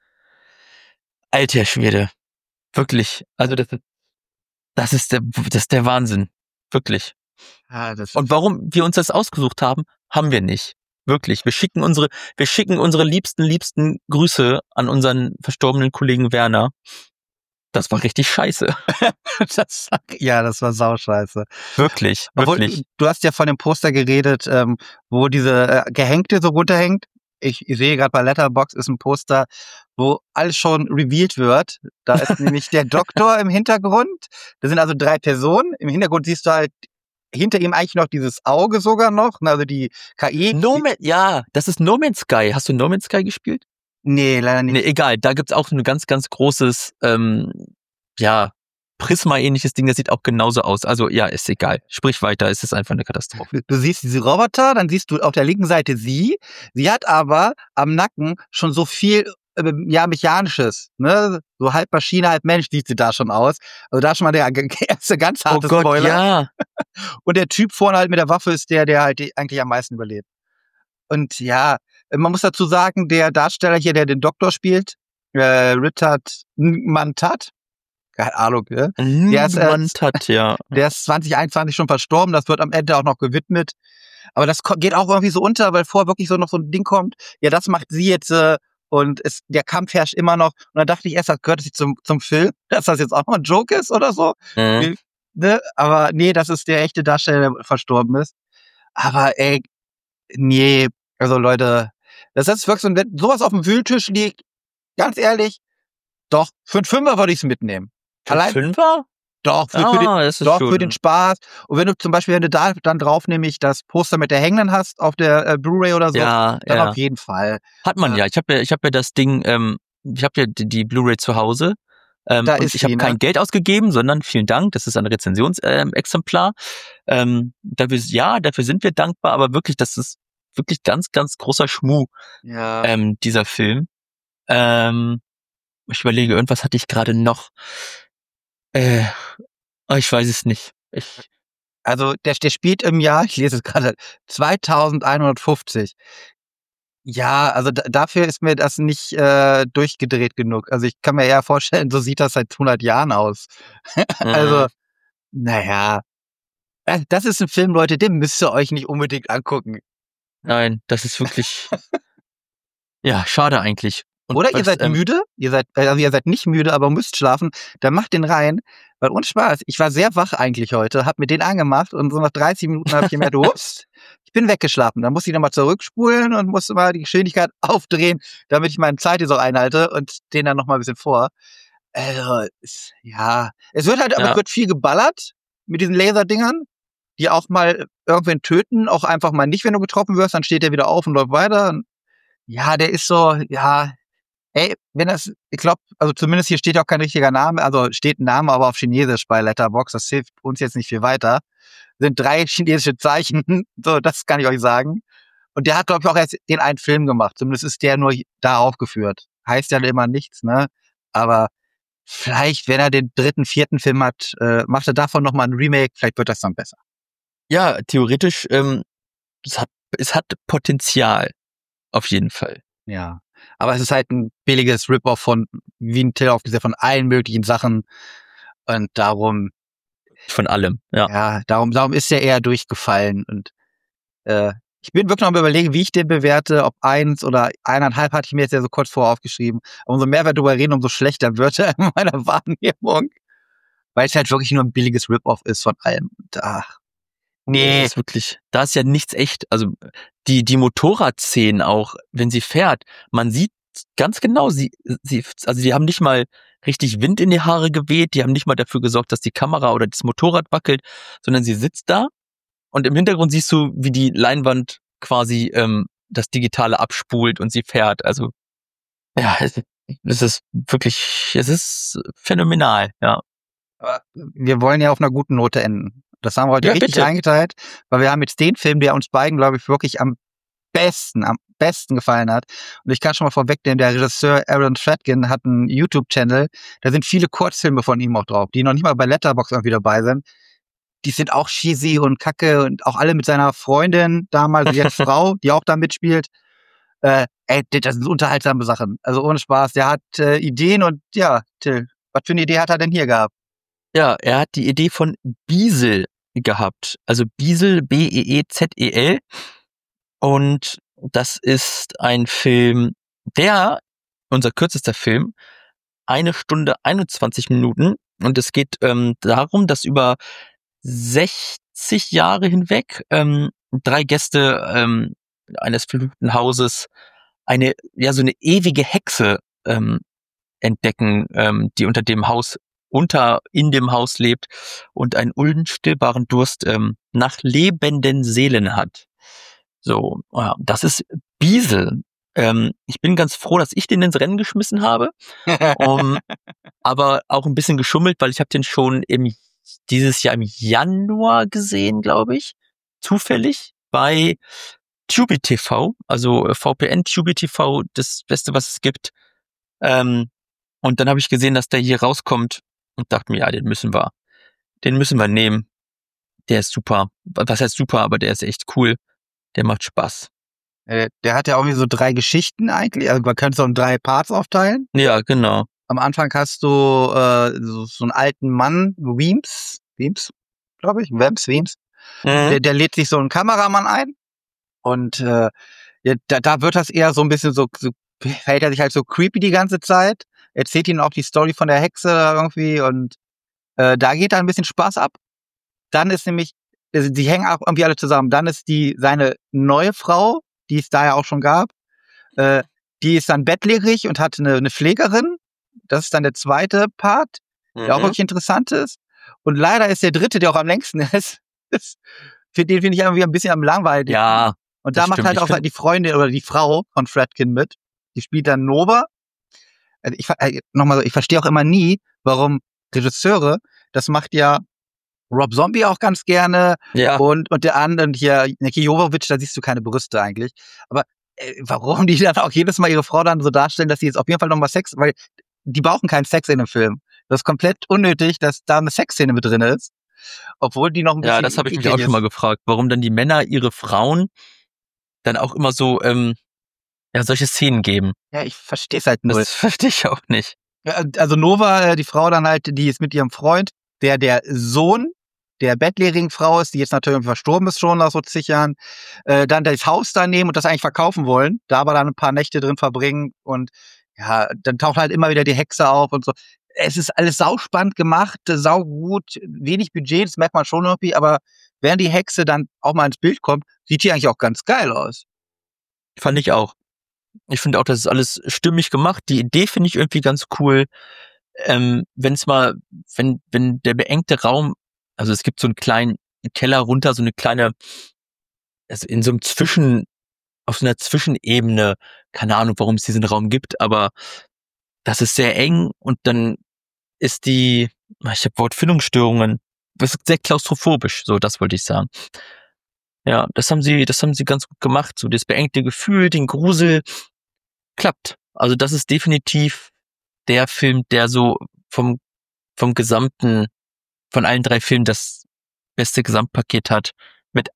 S3: Alter Schwede. Wirklich. Also das ist, das ist der, das ist der Wahnsinn. Wirklich.
S2: ah, das
S3: Und warum wir uns das ausgesucht haben, haben wir nicht. Wirklich. Wir schicken unsere, wir schicken unsere liebsten, liebsten Grüße an unseren verstorbenen Kollegen Werner. Das war richtig scheiße.
S2: das, ja, das war sauscheiße.
S3: Wirklich,
S2: Obwohl,
S3: wirklich.
S2: du hast ja von dem Poster geredet, ähm, wo diese äh, Gehängte so runterhängt. Ich, ich sehe gerade bei Letterboxd ist ein Poster, wo alles schon revealed wird. Da ist nämlich der Doktor im Hintergrund. Da sind also drei Personen. Im Hintergrund siehst du halt hinter ihm eigentlich noch dieses Auge sogar noch, also die K I.
S3: No Man, ja, das ist No Man's Sky. Hast du No Man's Sky gespielt?
S2: Nee, leider nicht.
S3: Nee, egal. Da gibt's auch ein ganz, ganz großes, ähm, ja, Prisma-ähnliches Ding. Das sieht auch genauso aus. Also ja, ist egal. Sprich weiter. Es ist einfach eine Katastrophe.
S2: Du siehst diese Roboter, dann siehst du auf der linken Seite sie. Sie hat aber am Nacken schon so viel äh, ja, Mechanisches, ne? So halb Maschine, halb Mensch sieht sie da schon aus. Also da schon mal der g- erste ganz
S3: Oh
S2: harte
S3: Gott,
S2: Spoiler.
S3: ja.
S2: Und der Typ vorne halt mit der Waffe ist der, der halt die- eigentlich am meisten überlebt. Und ja, man muss dazu sagen, der Darsteller hier, der den Doktor spielt, äh, Richard Mantat, keine Ahnung, ne? Der ist, äh,
S3: Niemand hat, ja.
S2: der ist zwanzig einundzwanzig schon verstorben, das wird am Ende auch noch gewidmet. Aber das ko- geht auch irgendwie so unter, weil vorher wirklich so noch so ein Ding kommt, ja, das macht sie jetzt, äh, und es, der Kampf herrscht immer noch. Und dann dachte ich erst, das gehört sich zum, zum Film, dass das jetzt auch noch ein Joke ist oder so.
S3: Mhm.
S2: Wie- Ne? Aber nee, das ist der echte Darsteller, der verstorben ist. Aber ey, nee, also Leute, das ist wirklich so, wenn sowas auf dem Wühltisch liegt, ganz ehrlich, doch, für einen Fünfer würde ich es mitnehmen.
S3: Für
S2: Allein,
S3: Fünfer?
S2: doch, für, für, den,
S3: Ah, das ist
S2: doch
S3: schön.
S2: für den Spaß. Und wenn du zum Beispiel, wenn du da dann drauf nämlich das Poster mit der Hängenden hast auf der äh, Blu-ray oder so,
S3: Ja,
S2: dann
S3: ja.
S2: auf jeden Fall.
S3: Hat man
S2: Äh,
S3: ja. Ich habe ja, ich habe ja das Ding, ähm, ich habe ja die, die Blu-ray zu Hause. Ähm,
S2: Da
S3: und
S2: ist
S3: ich habe
S2: sie, ne?
S3: kein Geld ausgegeben, sondern vielen Dank, das ist ein Rezensionsexemplar. Ähm, dafür, ja, dafür sind wir dankbar, aber wirklich, das ist wirklich ganz, ganz großer Schmuh,
S2: Ja.
S3: ähm, dieser Film. Ähm, ich überlege, irgendwas hatte ich gerade noch. Äh, oh, ich weiß es nicht. Ich,
S2: Also der, der spielt im Jahr, ich lese es gerade, zweitausendeinhundertfünfzig. Ja, also da, dafür ist mir das nicht äh, durchgedreht genug. Also ich kann mir eher vorstellen, so sieht das seit hundert Jahren aus. Also,
S3: äh,
S2: naja, äh, das ist ein Film, Leute, den müsst ihr euch nicht unbedingt angucken.
S3: nein, das ist wirklich, ja, schade eigentlich. Und
S2: Oder ihr
S3: was,
S2: seid
S3: ähm,
S2: müde, ihr seid, äh, also ihr seid nicht müde, aber müsst schlafen, dann macht den rein. Weil ohne Spaß, ich war sehr wach eigentlich heute, hab mir den angemacht und so nach dreißig Minuten habe ich gemerkt, ups, ich bin weggeschlafen. Dann muss ich nochmal zurückspulen und musste mal die Geschwindigkeit aufdrehen, damit ich meine Zeit so einhalte und den dann nochmal ein bisschen vor. Also, es- ja, es wird halt, aber
S3: Ja.
S2: es wird viel geballert mit diesen Laserdingern, die auch mal irgendwen töten, auch einfach mal nicht, wenn du getroffen wirst, dann steht der wieder auf und läuft weiter. Und ja, der ist so, ja, ey, wenn das, ich glaube, also zumindest hier steht auch kein richtiger Name, also steht ein Name, aber auf Chinesisch bei Letterboxd, das hilft uns jetzt nicht viel weiter. Sind drei chinesische Zeichen, so, das kann ich euch sagen. Und der hat, glaube ich, auch erst den einen Film gemacht, zumindest ist der nur da aufgeführt. Heißt ja immer nichts, ne? Aber vielleicht, wenn er den dritten, vierten Film hat, äh, macht er davon nochmal ein Remake, vielleicht wird das dann besser.
S3: ja, theoretisch, ähm, es hat, es hat Potenzial. Auf jeden Fall.
S2: Ja. Aber es ist halt ein billiges Rip-Off von, wie ein Till aufgesetzt, von allen möglichen Sachen. Und darum,
S3: Von allem, ja.
S2: ja, darum, darum ist er eher durchgefallen. Und äh, ich bin wirklich noch am überlegen, wie ich den bewerte, ob eins oder eineinhalb hatte ich mir jetzt ja so kurz vorher aufgeschrieben. Aber umso mehr wir darüber reden, umso schlechter wird er in meiner Wahrnehmung. Weil es halt wirklich nur ein billiges Rip-Off ist von allem. Und, ach, nee.
S3: Das ist wirklich, da ist ja nichts echt. Also die, die Motorradszenen auch, wenn sie fährt, man sieht ganz genau, sie, sie, also die haben nicht mal richtig Wind in die Haare geweht, die haben nicht mal dafür gesorgt, dass die Kamera oder das Motorrad wackelt, sondern sie sitzt da und im Hintergrund siehst du, wie die Leinwand quasi ähm, das Digitale abspult und sie fährt. Also ja, es, es ist wirklich, es ist phänomenal, ja.
S2: Aber wir wollen ja auf einer guten Note enden. Das haben wir heute
S3: Ja,
S2: richtig
S3: bitte.
S2: eingeteilt, weil wir haben jetzt den Film, der uns beiden, glaube ich, wirklich am besten, am besten gefallen hat. Und ich kann schon mal vorwegnehmen, der Regisseur Aaron Fratkin hat einen YouTube-Channel, da sind viele Kurzfilme von ihm auch drauf, die noch nicht mal bei Letterboxd irgendwie dabei sind. Die sind auch cheesy und kacke und auch alle mit seiner Freundin damals, jetzt Frau, die auch da mitspielt. Äh, ey, das sind unterhaltsame Sachen. Also ohne Spaß. Der hat äh, Ideen und ja, Till, was für eine Idee hat er denn hier gehabt?
S3: Ja, er hat die Idee von Biesel gehabt. Also Biesel, B E E Z E L. Und das ist ein Film, der, unser kürzester Film, eine Stunde einundzwanzig Minuten. Und es geht ähm, darum, dass über sechzig Jahre hinweg ähm, drei Gäste ähm, eines verlobten Hauses eine, ja, so eine ewige Hexe ähm, entdecken, ähm, die unter dem Haus, unter, in dem Haus lebt und einen unstillbaren Durst ähm, nach lebenden Seelen hat. So, ja, das ist Biesel. Ähm, ich bin ganz froh, dass ich den ins Rennen geschmissen habe, um, aber auch ein bisschen geschummelt, weil ich habe den schon im dieses Jahr im Januar gesehen, glaube ich, zufällig bei Tubi T V, also äh, V P N Tubi T V, das Beste, was es gibt. Ähm, und dann habe ich gesehen, dass der hier rauskommt und dachte mir, ja, den müssen wir, den müssen wir nehmen. Der ist super. Was heißt super, aber der ist echt cool. Der macht Spaß.
S2: Äh, der hat ja irgendwie so drei Geschichten eigentlich. Also man könnte es auch in drei Parts aufteilen.
S3: Ja, genau.
S2: Am Anfang hast du äh, so, so einen alten Mann, Weems, Weems, glaube ich, Weems, Weems.
S3: Mhm.
S2: Der, der lädt sich so einen Kameramann ein und äh, ja, da, da wird das eher so ein bisschen so, so, verhält er sich halt so creepy die ganze Zeit, erzählt ihnen auch die Story von der Hexe irgendwie und äh, da geht da ein bisschen Spaß ab. Dann ist nämlich, also die hängen auch irgendwie alle zusammen. Dann ist die seine neue Frau, die es da ja auch schon gab, äh, die ist dann bettlägerig und hat eine, eine Pflegerin. Das ist dann der zweite Part, der auch
S3: Mhm.
S2: wirklich interessant ist. Und leider ist der dritte, der auch am längsten ist, ist für den finde ich irgendwie ein bisschen am langweiligsten.
S3: Ja,
S2: Und
S3: das
S2: da macht
S3: stimmt.
S2: halt
S3: Ich
S2: auch
S3: find-
S2: die Freundin oder die Frau von Fredkin mit. Die spielt dann Nova. Also ich, ver- äh, nochmal so, ich verstehe auch immer nie, warum Regisseure, das macht ja Rob Zombie auch ganz gerne
S3: ja,
S2: und, und der andere hier, Niki Jovovich, da siehst du keine Brüste eigentlich. Aber äh, warum die dann auch jedes Mal ihre Frau dann so darstellen, dass sie jetzt auf jeden Fall nochmal Sex, weil die brauchen keinen Sex in dem Film. Das ist komplett unnötig, dass da eine Sexszene mit drin ist, obwohl die noch ein bisschen
S3: ja, das habe ich mich
S2: eklig
S3: auch schon mal
S2: ist.
S3: gefragt, warum dann die Männer ihre Frauen dann auch immer so ähm, ja solche Szenen geben.
S2: Ja, ich verstehe es halt null.
S3: Das verstehe ich auch nicht.
S2: Ja, also Nova, äh, die Frau dann halt, die ist mit ihrem Freund, der der Sohn der bettlägerigen Frau ist, die jetzt natürlich verstorben ist schon nach so zig Jahren, äh, dann das Haus da nehmen und das eigentlich verkaufen wollen, da aber dann ein paar Nächte drin verbringen und ja, dann taucht halt immer wieder die Hexe auf und so. Es ist alles sauspannend gemacht, saugut, wenig Budget, das merkt man schon irgendwie, aber während die Hexe dann auch mal ins Bild kommt, sieht die eigentlich auch ganz geil aus.
S3: Fand ich auch. Ich finde auch, das ist alles stimmig gemacht. Die Idee finde ich irgendwie ganz cool. Ähm, wenn es mal, wenn, wenn der beengte Raum, also es gibt so einen kleinen Keller runter, so eine kleine, also in so einem Zwischen, auf so einer Zwischenebene, keine Ahnung, warum es diesen Raum gibt, aber das ist sehr eng und dann ist die, ich habe Wortfindungsstörungen, das ist sehr klaustrophobisch, so das wollte ich sagen. Ja, das haben sie, das haben sie ganz gut gemacht, so das beengte Gefühl, den Grusel, klappt. Also das ist definitiv der Film, der so vom, vom gesamten, von allen drei Filmen das beste Gesamtpaket hat, mit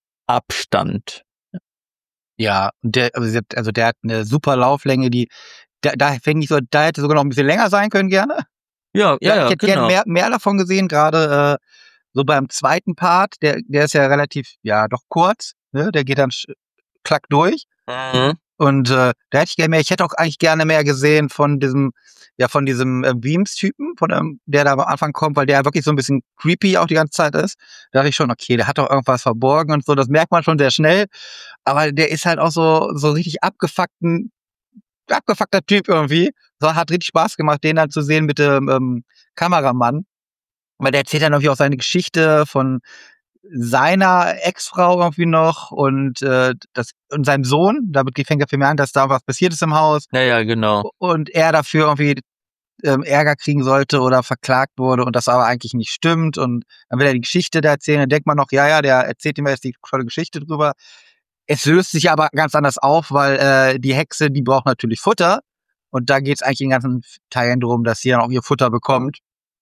S3: Abstand.
S2: Ja, und der, also der- also der hat eine super Lauflänge, die, da, da fände ich so, da hätte sogar noch ein bisschen länger sein können gerne.
S3: Ja, ja,
S2: Ja,
S3: ja,
S2: ich hätte gerne
S3: genau.
S2: mehr, mehr davon gesehen, gerade äh, so beim zweiten Part, der, der ist ja relativ, ja, doch kurz, ne? Der geht dann sch- klack durch.
S3: Mhm.
S2: Und äh, da hätte ich gerne mehr, ich hätte auch eigentlich gerne mehr gesehen von diesem, ja, von diesem äh, Beams-Typen, von dem, der da am Anfang kommt, weil der wirklich so ein bisschen creepy auch die ganze Zeit ist. Da dachte ich schon, okay, der hat doch irgendwas verborgen und so, das merkt man schon sehr schnell. Aber der ist halt auch so, so richtig abgefuckten, abgefuckter Typ irgendwie. So, hat richtig Spaß gemacht, den dann zu sehen mit dem ähm, Kameramann. Weil der erzählt dann irgendwie auch seine Geschichte von seiner Ex-Frau irgendwie noch und äh, das und seinem Sohn. Damit fängt der Film an, dass da was passiert ist im Haus
S3: Ja, ja, genau.
S2: und er dafür irgendwie ähm, Ärger kriegen sollte oder verklagt wurde und das aber eigentlich nicht stimmt. Und dann will er die Geschichte da erzählen, dann denkt man noch, ja, ja, der erzählt ihm jetzt die tolle Geschichte drüber. Es löst sich aber ganz anders auf, weil äh, die Hexe, die braucht natürlich Futter. Und da geht's eigentlich in den ganzen Teilen darum, dass sie dann auch ihr Futter bekommt.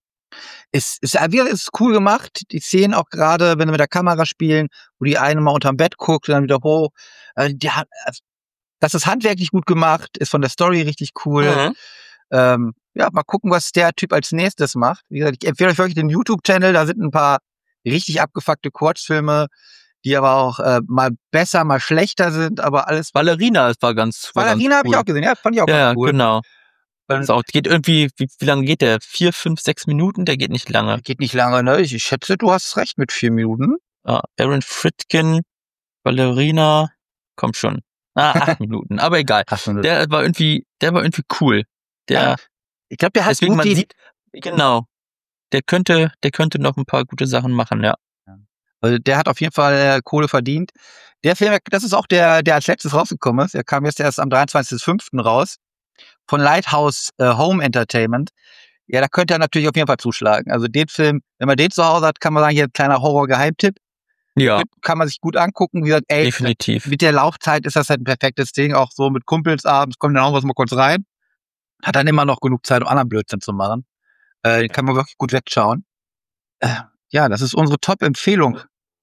S2: Es ist, ist, ist cool gemacht. Die Szenen auch gerade, wenn wir mit der Kamera spielen, wo die eine mal unterm Bett guckt und dann wieder hoch. Äh, die hat, das ist handwerklich gut gemacht, ist von der Story richtig cool.
S3: Mhm.
S2: Ähm, ja, mal gucken, was der Typ als nächstes macht. Wie gesagt, ich empfehle euch wirklich den YouTube-Channel, da sind ein paar richtig abgefuckte Kurzfilme, die aber auch äh, mal besser, mal schlechter sind, aber alles.
S3: Ballerina war ganz, war
S2: Ballerina
S3: ganz
S2: habe
S3: cool.
S2: ich auch gesehen, ja, fand ich auch
S3: Ja, ja,
S2: ganz cool.
S3: genau.
S2: Und
S3: Ist auch, geht irgendwie, wie, wie lange geht der? Vier, fünf, sechs Minuten? Der geht nicht lange.
S2: geht nicht lange, ne? Ich, ich schätze, du hast recht mit vier Minuten.
S3: Ja, Aaron Fritkin, Ballerina, komm schon. Ah, acht Minuten, aber egal.
S2: Hast du eine,
S3: Der war irgendwie, der war irgendwie cool. Der,
S2: Ja, ich glaube, der hat
S3: deswegen
S2: gut
S3: man
S2: die,
S3: sieht, genau. Der könnte, der könnte noch ein paar gute Sachen machen, ja.
S2: also der hat auf jeden Fall äh, Kohle verdient. Der Film, das ist auch der, der als letztes rausgekommen ist. Der kam jetzt erst am dreiundzwanzigsten fünften raus. Von Lighthouse äh, Home Entertainment. Ja, da könnte er natürlich auf jeden Fall zuschlagen. Also den Film, wenn man den zu Hause hat, kann man sagen, hier ein kleiner Horror-Geheimtipp.
S3: Ja,
S2: Kann man sich gut angucken. Wie gesagt, ey,
S3: definitiv.
S2: mit der Laufzeit ist das halt ein perfektes Ding. Auch so mit Kumpels abends, kommt dann auch was mal kurz rein. hat dann immer noch genug Zeit, um anderen Blödsinn zu machen. Äh, den kann man wirklich gut wegschauen. Äh, ja, das ist unsere Top-Empfehlung.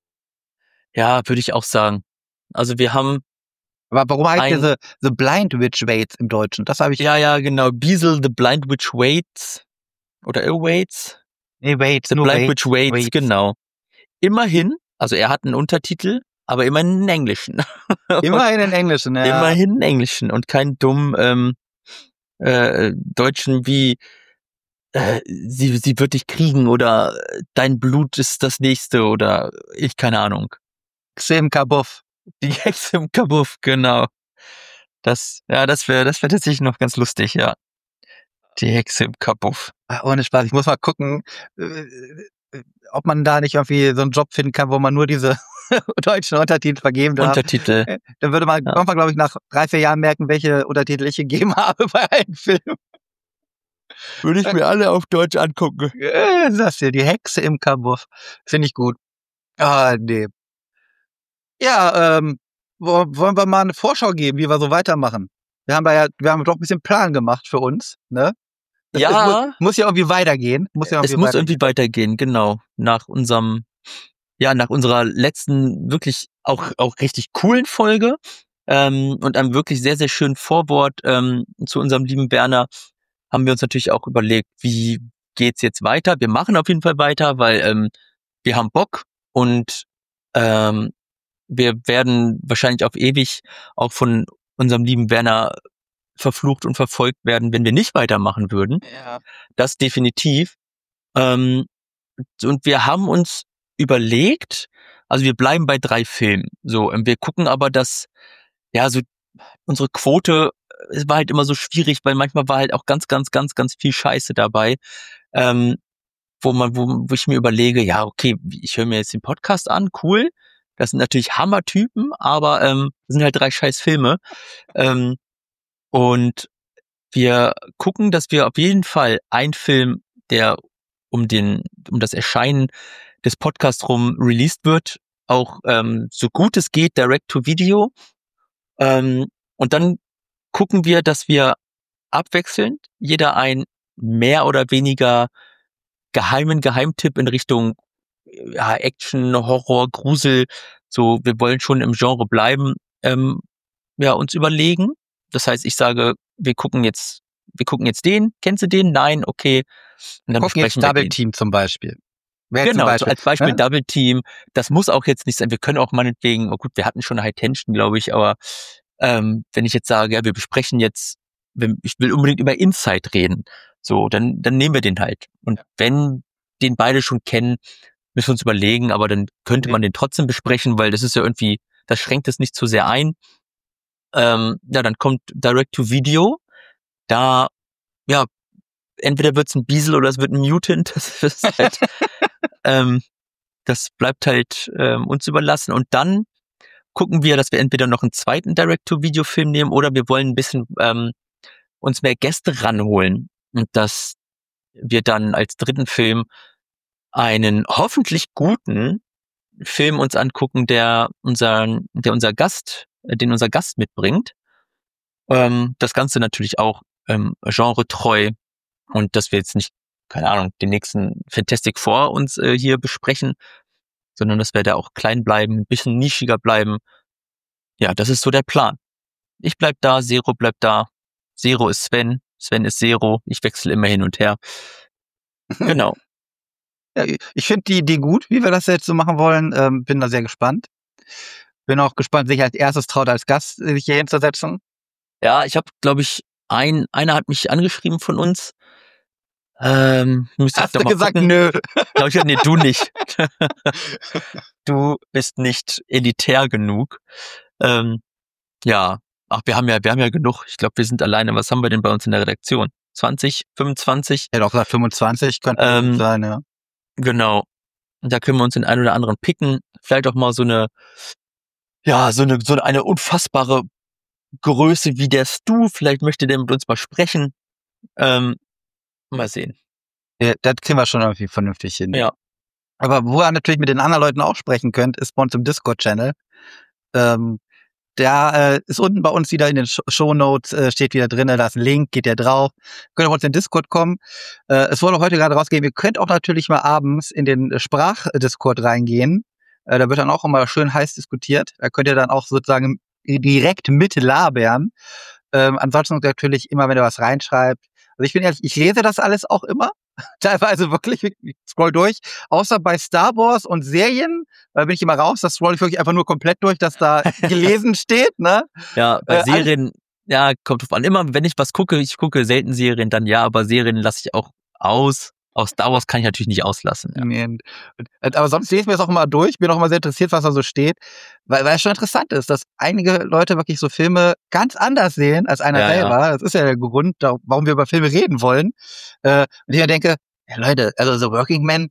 S3: Ja, würde ich auch sagen. Also wir haben,
S2: Aber warum heißt
S3: Ein-
S2: der The, The Blind Witch Waits im Deutschen? Das habe ich.
S3: ja, ja, genau, Beazle, The Blind Witch Waits oder Awaits,
S2: Nee, Waits,
S3: The
S2: nur
S3: Blind
S2: Waits.
S3: Witch Waits,
S2: Waits.
S3: genau. Immerhin, also er hat einen Untertitel, aber immerhin einen englischen.
S2: Immerhin in Englischen, ja.
S3: Immerhin einen englischen und keinen dummen ähm, äh, deutschen wie äh, sie, sie wird dich kriegen oder äh, dein Blut ist das nächste oder ich, keine Ahnung.
S2: Xem Kabuff.
S3: Die Hexe im Kabuff, genau. Das, ja, das wäre, das wäre tatsächlich noch ganz lustig, ja. Die Hexe im Kabuff.
S2: Ah, ohne Spaß, ich muss mal gucken, äh, äh, ob man da nicht irgendwie so einen Job finden kann, wo man nur diese deutschen Untertitel vergeben darf.
S3: Untertitel.
S2: Äh, Dann würde man
S3: Ja.
S2: irgendwann, glaube ich, nach drei, vier Jahren merken, welche Untertitel ich gegeben habe bei einem Film.
S3: Würde ich mir alle auf Deutsch angucken.
S2: Äh, Das hier, die Hexe im Kabuff. Finde ich gut. Ah, nee. Ja, ähm, wo- wollen wir mal eine Vorschau geben, wie wir so weitermachen? Wir haben da ja, wir haben doch ein bisschen Plan gemacht für uns, ne? Das
S3: Ja.
S2: ist, muss, muss ja irgendwie weitergehen. Muss ja irgendwie
S3: Es muss
S2: weitergehen.
S3: irgendwie weitergehen, genau. Nach unserem, ja, nach unserer letzten wirklich auch, auch richtig coolen Folge ähm, und einem wirklich sehr, sehr schönen Vorwort ähm, zu unserem lieben Werner haben wir uns natürlich auch überlegt, wie geht's jetzt weiter? Wir machen auf jeden Fall weiter, weil ähm, wir haben Bock und ähm, wir werden wahrscheinlich auf ewig auch von unserem lieben Werner verflucht und verfolgt werden, wenn wir nicht weitermachen würden.
S2: Ja.
S3: Das definitiv. Ähm, und wir haben uns überlegt, also wir bleiben bei drei Filmen. So, ähm, wir gucken aber, dass, ja, so unsere Quote, äh, es war halt immer so schwierig, weil manchmal war halt auch ganz, ganz, ganz, ganz viel Scheiße dabei, ähm, wo man, wo, wo ich mir überlege, ja, okay, ich höre mir jetzt den Podcast an, cool. Das sind natürlich Hammertypen, aber ähm, das sind halt drei scheiß Filme. Ähm, und wir gucken, dass wir auf jeden Fall einen Film, der um den, um das Erscheinen des Podcasts rum released wird, auch ähm, so gut es geht, direct to Video. Ähm, und dann gucken wir, dass wir abwechselnd jeder einen mehr oder weniger geheimen Geheimtipp in Richtung ja, Action, Horror, Grusel, so wir wollen schon im Genre bleiben, ähm, ja, uns überlegen. Das heißt, ich sage, wir gucken jetzt, wir gucken jetzt den, kennst du den? Nein, okay. Und dann
S2: Gucken jetzt
S3: besprechen wir
S2: Double
S3: den.
S2: Team zum Beispiel. Wäre
S3: Genau,
S2: zum
S3: so
S2: Beispiel,
S3: als Beispiel
S2: ne?
S3: Double Team. Das muss auch jetzt nicht sein. Wir können auch meinetwegen, oh gut, wir hatten schon High Tension, glaube ich, aber ähm, wenn ich jetzt sage, ja, wir besprechen jetzt, wenn, ich will unbedingt über Inside reden, so, dann, dann nehmen wir den halt. Und wenn den beide schon kennen, müssen wir uns überlegen, aber dann könnte
S2: Nee.
S3: man den trotzdem besprechen, weil das ist ja irgendwie, das schränkt es nicht zu sehr ein. Ähm, ja, dann kommt Direct to Video. Da, ja, entweder wird's ein Beazle oder es wird ein Mutant. Das ist halt, ähm, das bleibt halt ähm, uns überlassen. Und dann gucken wir, dass wir entweder noch einen zweiten Direct-to-Video-Film nehmen oder wir wollen ein bisschen ähm, uns mehr Gäste ranholen. Und dass wir dann als dritten Film einen hoffentlich guten Film uns angucken, der unser, der unser Gast, äh, den unser Gast mitbringt. Ähm, das Ganze natürlich auch ähm, genretreu und dass wir jetzt nicht, keine Ahnung, den nächsten Fantastic Four uns äh, hier besprechen, sondern dass wir da auch klein bleiben, ein bisschen nischiger bleiben. Ja, das ist so der Plan. Ich bleib da, Zero bleibt da. Zero ist Sven, Sven ist Zero. Ich wechsle immer hin und her. Genau.
S2: Ja, ich finde die Idee gut, wie wir das jetzt so machen wollen. Ähm, bin da sehr gespannt. Bin auch gespannt, sich als erstes traut, als Gast sich hier hinzusetzen.
S3: Ja, ich habe, glaube ich, ein, einer hat mich angeschrieben von uns. Ähm, müsste ich
S2: Hast
S3: doch
S2: du
S3: mal
S2: gesagt,
S3: gucken.
S2: nö.
S3: Glaub ich, nee, du nicht. Du bist nicht elitär genug. Ähm, ja, ach, wir haben ja, wir haben ja genug. Ich glaube, wir sind alleine. Was haben wir denn bei uns in der Redaktion? zwanzig, fünfundzwanzig?
S2: Ja, doch gesagt fünfundzwanzig könnte
S3: Ähm,
S2: sein, ja.
S3: Genau. Und da können wir uns den einen oder anderen picken. Vielleicht auch mal so eine, ja, so eine, so eine unfassbare Größe wie der Stu. Vielleicht möchte der mit uns mal sprechen. Ähm, mal sehen.
S2: ja. Das kriegen wir schon irgendwie vernünftig hin.
S3: Ja.
S2: Aber wo ihr natürlich mit den anderen Leuten auch sprechen könnt, ist bei uns im Discord-Channel. Ähm, der äh, ist unten bei uns wieder in den Shownotes, äh, steht wieder drin, da ist ein Link, geht ihr drauf. Könnt ihr bei uns in den Discord kommen. Äh, es wurde heute gerade rausgegeben, ihr könnt auch natürlich mal abends in den Sprachdiscord reingehen. Äh, da wird dann auch immer schön heiß diskutiert. Da könnt ihr dann auch sozusagen direkt mitlabern. Ähm, ansonsten natürlich immer, wenn ihr was reinschreibt. Also ich bin ehrlich, ich lese das alles auch immer. Teilweise wirklich, ich scroll durch. Außer bei Star Wars und Serien, da bin ich immer raus, das scroll ich wirklich einfach nur komplett durch, dass da gelesen steht, ne?
S3: Ja, bei
S2: Äh,
S3: Serien, ja, kommt drauf an. Immer, wenn ich was gucke, ich gucke selten Serien, dann ja, aber Serien lasse ich auch aus. Auch Star Wars kann ich natürlich nicht auslassen. Ja.
S2: Nee. Aber sonst lese ich mir das auch immer durch, bin auch immer sehr interessiert, was da so steht, weil, weil es schon interessant ist, dass einige Leute wirklich so Filme ganz anders sehen als einer
S3: Ja,
S2: selber.
S3: ja.
S2: Das ist ja der Grund, da- warum wir über Filme reden wollen. Äh, und ich mir denke, ja Leute, also so Working Man,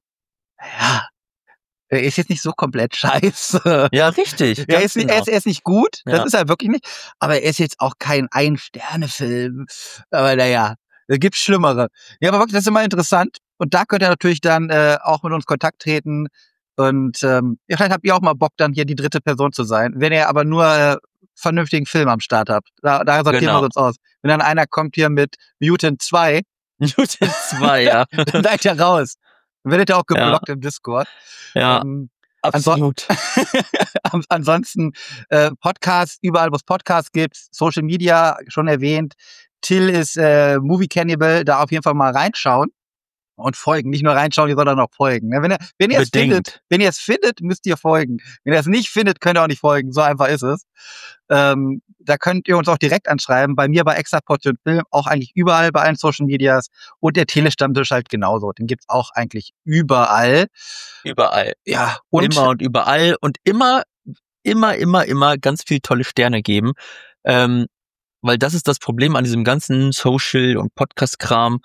S2: ja, er ist jetzt nicht so komplett scheiße.
S3: Ja, richtig.
S2: Er
S3: ganz
S2: ist, nicht-
S3: genau.
S2: er, ist, er ist nicht gut, das
S3: Ja.
S2: ist er wirklich nicht, aber er ist jetzt auch kein Ein-Sterne-Film. Aber naja, es gibt Schlimmere. Ja, aber wirklich, das ist immer interessant. Und da könnt ihr natürlich dann äh, auch mit uns Kontakt treten. Und ähm, ja, vielleicht habt ihr auch mal Bock, dann hier die dritte Person zu sein. Wenn ihr aber nur äh, vernünftigen Film am Start habt. Da, da sortieren
S3: Genau.
S2: wir uns aus. Wenn dann einer kommt hier mit Mutant zwei,
S3: Mutant zwei, ja.
S2: dann seid ihr raus. Dann werdet ihr auch geblockt im Discord.
S3: Ja,
S2: Ähm,
S3: absolut.
S2: Ans- Ansonsten äh, Podcast, überall wo es Podcasts gibt, Social Media, schon erwähnt. Till ist äh, Movie Cannibal, da auf jeden Fall mal reinschauen und folgen. Nicht nur reinschauen, ihr sollt auch noch folgen. Ne? Wenn ihr, wenn ihr es
S3: Bedingt.
S2: findet, wenn ihr es findet, müsst ihr folgen. Wenn ihr es nicht findet, könnt ihr auch nicht folgen. So einfach ist es. Ähm, da könnt ihr uns auch direkt anschreiben. Bei mir bei Extrapod und Film, auch eigentlich überall bei allen Social Medias. Und der Telestammtisch halt genauso. Den gibt's auch eigentlich überall.
S3: Überall.
S2: Ja, und
S3: immer und überall und immer, immer, immer, immer ganz viel tolle Sterne geben. Ähm, weil das ist das Problem an diesem ganzen Social- und Podcast-Kram,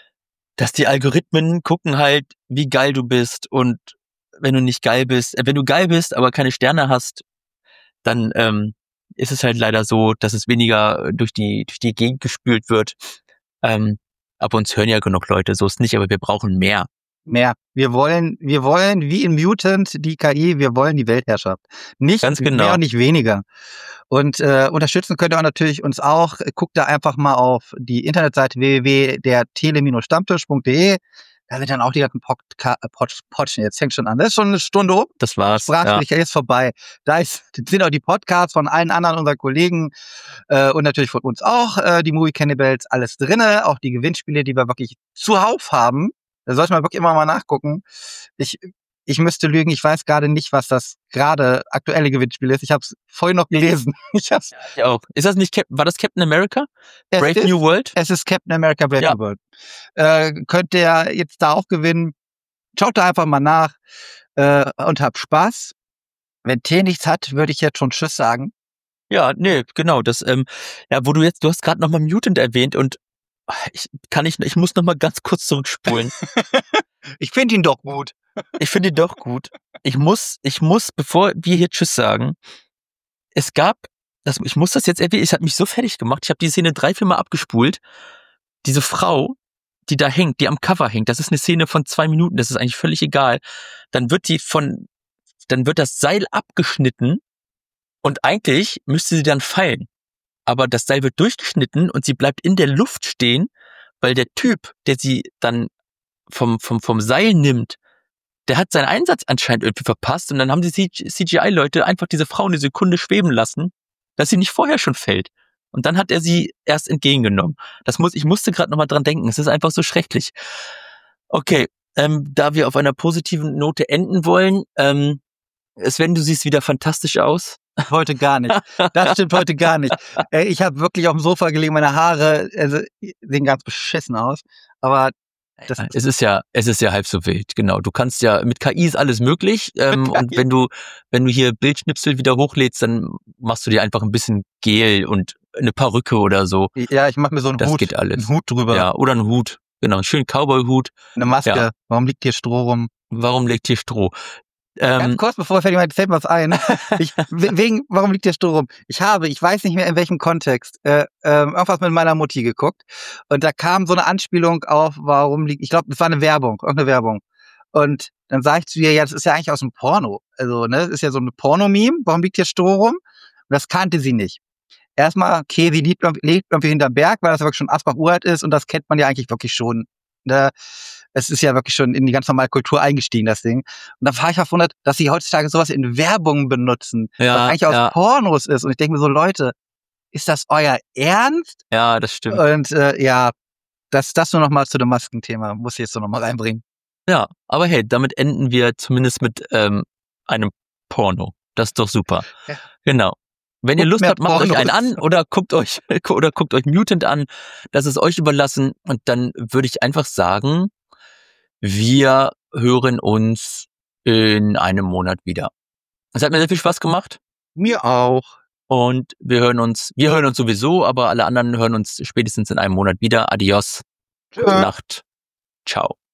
S3: dass die Algorithmen gucken halt, wie geil du bist und wenn du nicht geil bist, äh, wenn du geil bist, aber keine Sterne hast, dann ähm, ist es halt leider so, dass es weniger durch die durch die Gegend gespült wird. Ähm, aber uns hören ja genug Leute, so ist nicht, aber wir brauchen mehr.
S2: mehr. Wir wollen, wir wollen wie in Mutant die K I, wir wollen die Weltherrschaft. Nicht
S3: Ganz genau.
S2: mehr und nicht weniger. Und äh, unterstützen könnt ihr auch natürlich uns auch. Guckt da einfach mal auf die Internetseite w w w punkt der tele stammtisch punkt de. Da sind dann auch die ganzen Podca- Pod- Pod- jetzt fängt schon an. Das ist schon eine Stunde um.
S3: Das war's. Ja.
S2: Sprachlich ist vorbei. Da ist, sind auch die Podcasts von allen anderen unserer Kollegen äh, und natürlich von uns auch, äh, die Movie Cannibals, alles drinne. Auch die Gewinnspiele, die wir wirklich zuhauf haben. Da sollte man wirklich immer mal nachgucken. Ich, ich müsste lügen, ich weiß gerade nicht, was das gerade aktuelle Gewinnspiel ist. Ich habe es vorhin noch gelesen. Ich hab's,
S3: Ich auch. Ist das nicht Cap- war das Captain America?
S2: es,
S3: Brave
S2: ist,
S3: New World?
S2: es ist Captain America Brave
S3: Ja.
S2: New World. Äh, könnt ihr jetzt da auch gewinnen. Schaut da einfach mal nach äh, und habt Spaß. Wenn T nichts hat, würde ich jetzt schon Tschüss sagen.
S3: Ja, nee, genau. Das, ähm, ja, wo du jetzt, du hast gerade nochmal Mutant erwähnt und ich kann ich, ich muss nochmal ganz kurz zurückspulen.
S2: Ich finde ihn doch gut.
S3: Ich finde ihn doch gut. Ich muss, ich muss, bevor wir hier Tschüss sagen, es gab, das, ich muss das jetzt erwähnen, es hat mich so fertig gemacht. Ich habe die Szene drei, vier Mal abgespult. Diese Frau, die da hängt, die am Cover hängt, das ist eine Szene von zwei Minuten, das ist eigentlich völlig egal. Dann wird die von, dann wird das Seil abgeschnitten und eigentlich müsste sie dann fallen. Aber das Seil wird durchgeschnitten und sie bleibt in der Luft stehen, weil der Typ, der sie dann vom, vom, vom Seil nimmt, der hat seinen Einsatz anscheinend irgendwie verpasst und dann haben die C G I-Leute einfach diese Frau eine Sekunde schweben lassen, dass sie nicht vorher schon fällt. Und dann hat er sie erst entgegengenommen. Das muss, ich musste gerade nochmal dran denken. Es ist einfach so schrecklich. Okay, ähm, da wir auf einer positiven Note enden wollen, ähm, Sven, du siehst wieder fantastisch aus.
S2: Heute gar nicht. Das stimmt heute gar nicht. Äh, Ich habe wirklich auf dem Sofa gelegen, meine Haare also, sehen ganz beschissen aus. Aber das
S3: Es ist ja, es ist ja halb so wild, genau. Du kannst ja, mit K I ist alles möglich. Ähm,
S2: Mit K I.
S3: und wenn du, wenn du hier Bildschnipsel wieder hochlädst, dann machst du dir einfach ein bisschen Gel und eine Perücke oder so.
S2: ja, ich mache mir so einen
S3: Das
S2: Hut,
S3: geht alles.
S2: einen Hut drüber,
S3: Ja, oder einen Hut. Genau, einen schönen Cowboy-Hut.
S2: eine Maske.
S3: Ja.
S2: Warum liegt hier Stroh rum?
S3: Warum legt hier Stroh?
S2: Ganz
S3: Ähm,
S2: kurz, bevor wir fertig machen, fällt mir was ein. Ich, we- wegen, warum liegt der Stroh rum? Ich habe, ich weiß nicht mehr in welchem Kontext, äh, ähm, irgendwas mit meiner Mutti geguckt und da kam so eine Anspielung auf, warum liegt, ich glaube, das war eine Werbung, irgendeine Werbung. Und dann sag ich zu ihr, ja, das ist ja eigentlich aus dem Porno. Also, ne, das ist ja so ein Porno-Meme, warum liegt hier Stroh rum? das kannte sie nicht. Erstmal, okay, sie lebt, lebt irgendwie hinterm Berg, weil das wirklich schon Asbach uralt ist und das kennt man ja eigentlich wirklich schon. Ne? Es ist ja wirklich schon in die ganz normale Kultur eingestiegen, das Ding. Und dann war ich verwundert, dass sie heutzutage sowas in Werbung benutzen,
S3: Ja,
S2: was eigentlich aus
S3: ja.
S2: Pornos ist. Und ich denke mir so, Leute, ist das euer Ernst?
S3: Ja, das stimmt.
S2: Und äh, ja, das, das nur noch mal zu dem Maskenthema, muss ich jetzt so noch mal reinbringen.
S3: Ja, aber hey, damit enden wir zumindest mit ähm, einem Porno. Das ist doch super.
S2: Ja.
S3: Genau. Wenn ihr
S2: Guckt
S3: Lust
S2: mehr
S3: habt, macht euch einen
S2: Pornos.
S3: an oder guckt euch oder guckt euch Mutant an. Das ist euch überlassen. Und dann würde ich einfach sagen, wir hören uns in einem Monat wieder. Es hat mir sehr viel Spaß gemacht
S2: Mir auch.
S3: und wir hören uns, wir hören uns sowieso, aber alle anderen hören uns spätestens in einem Monat wieder. Adios, gute
S2: Tschö.
S3: Nacht, ciao.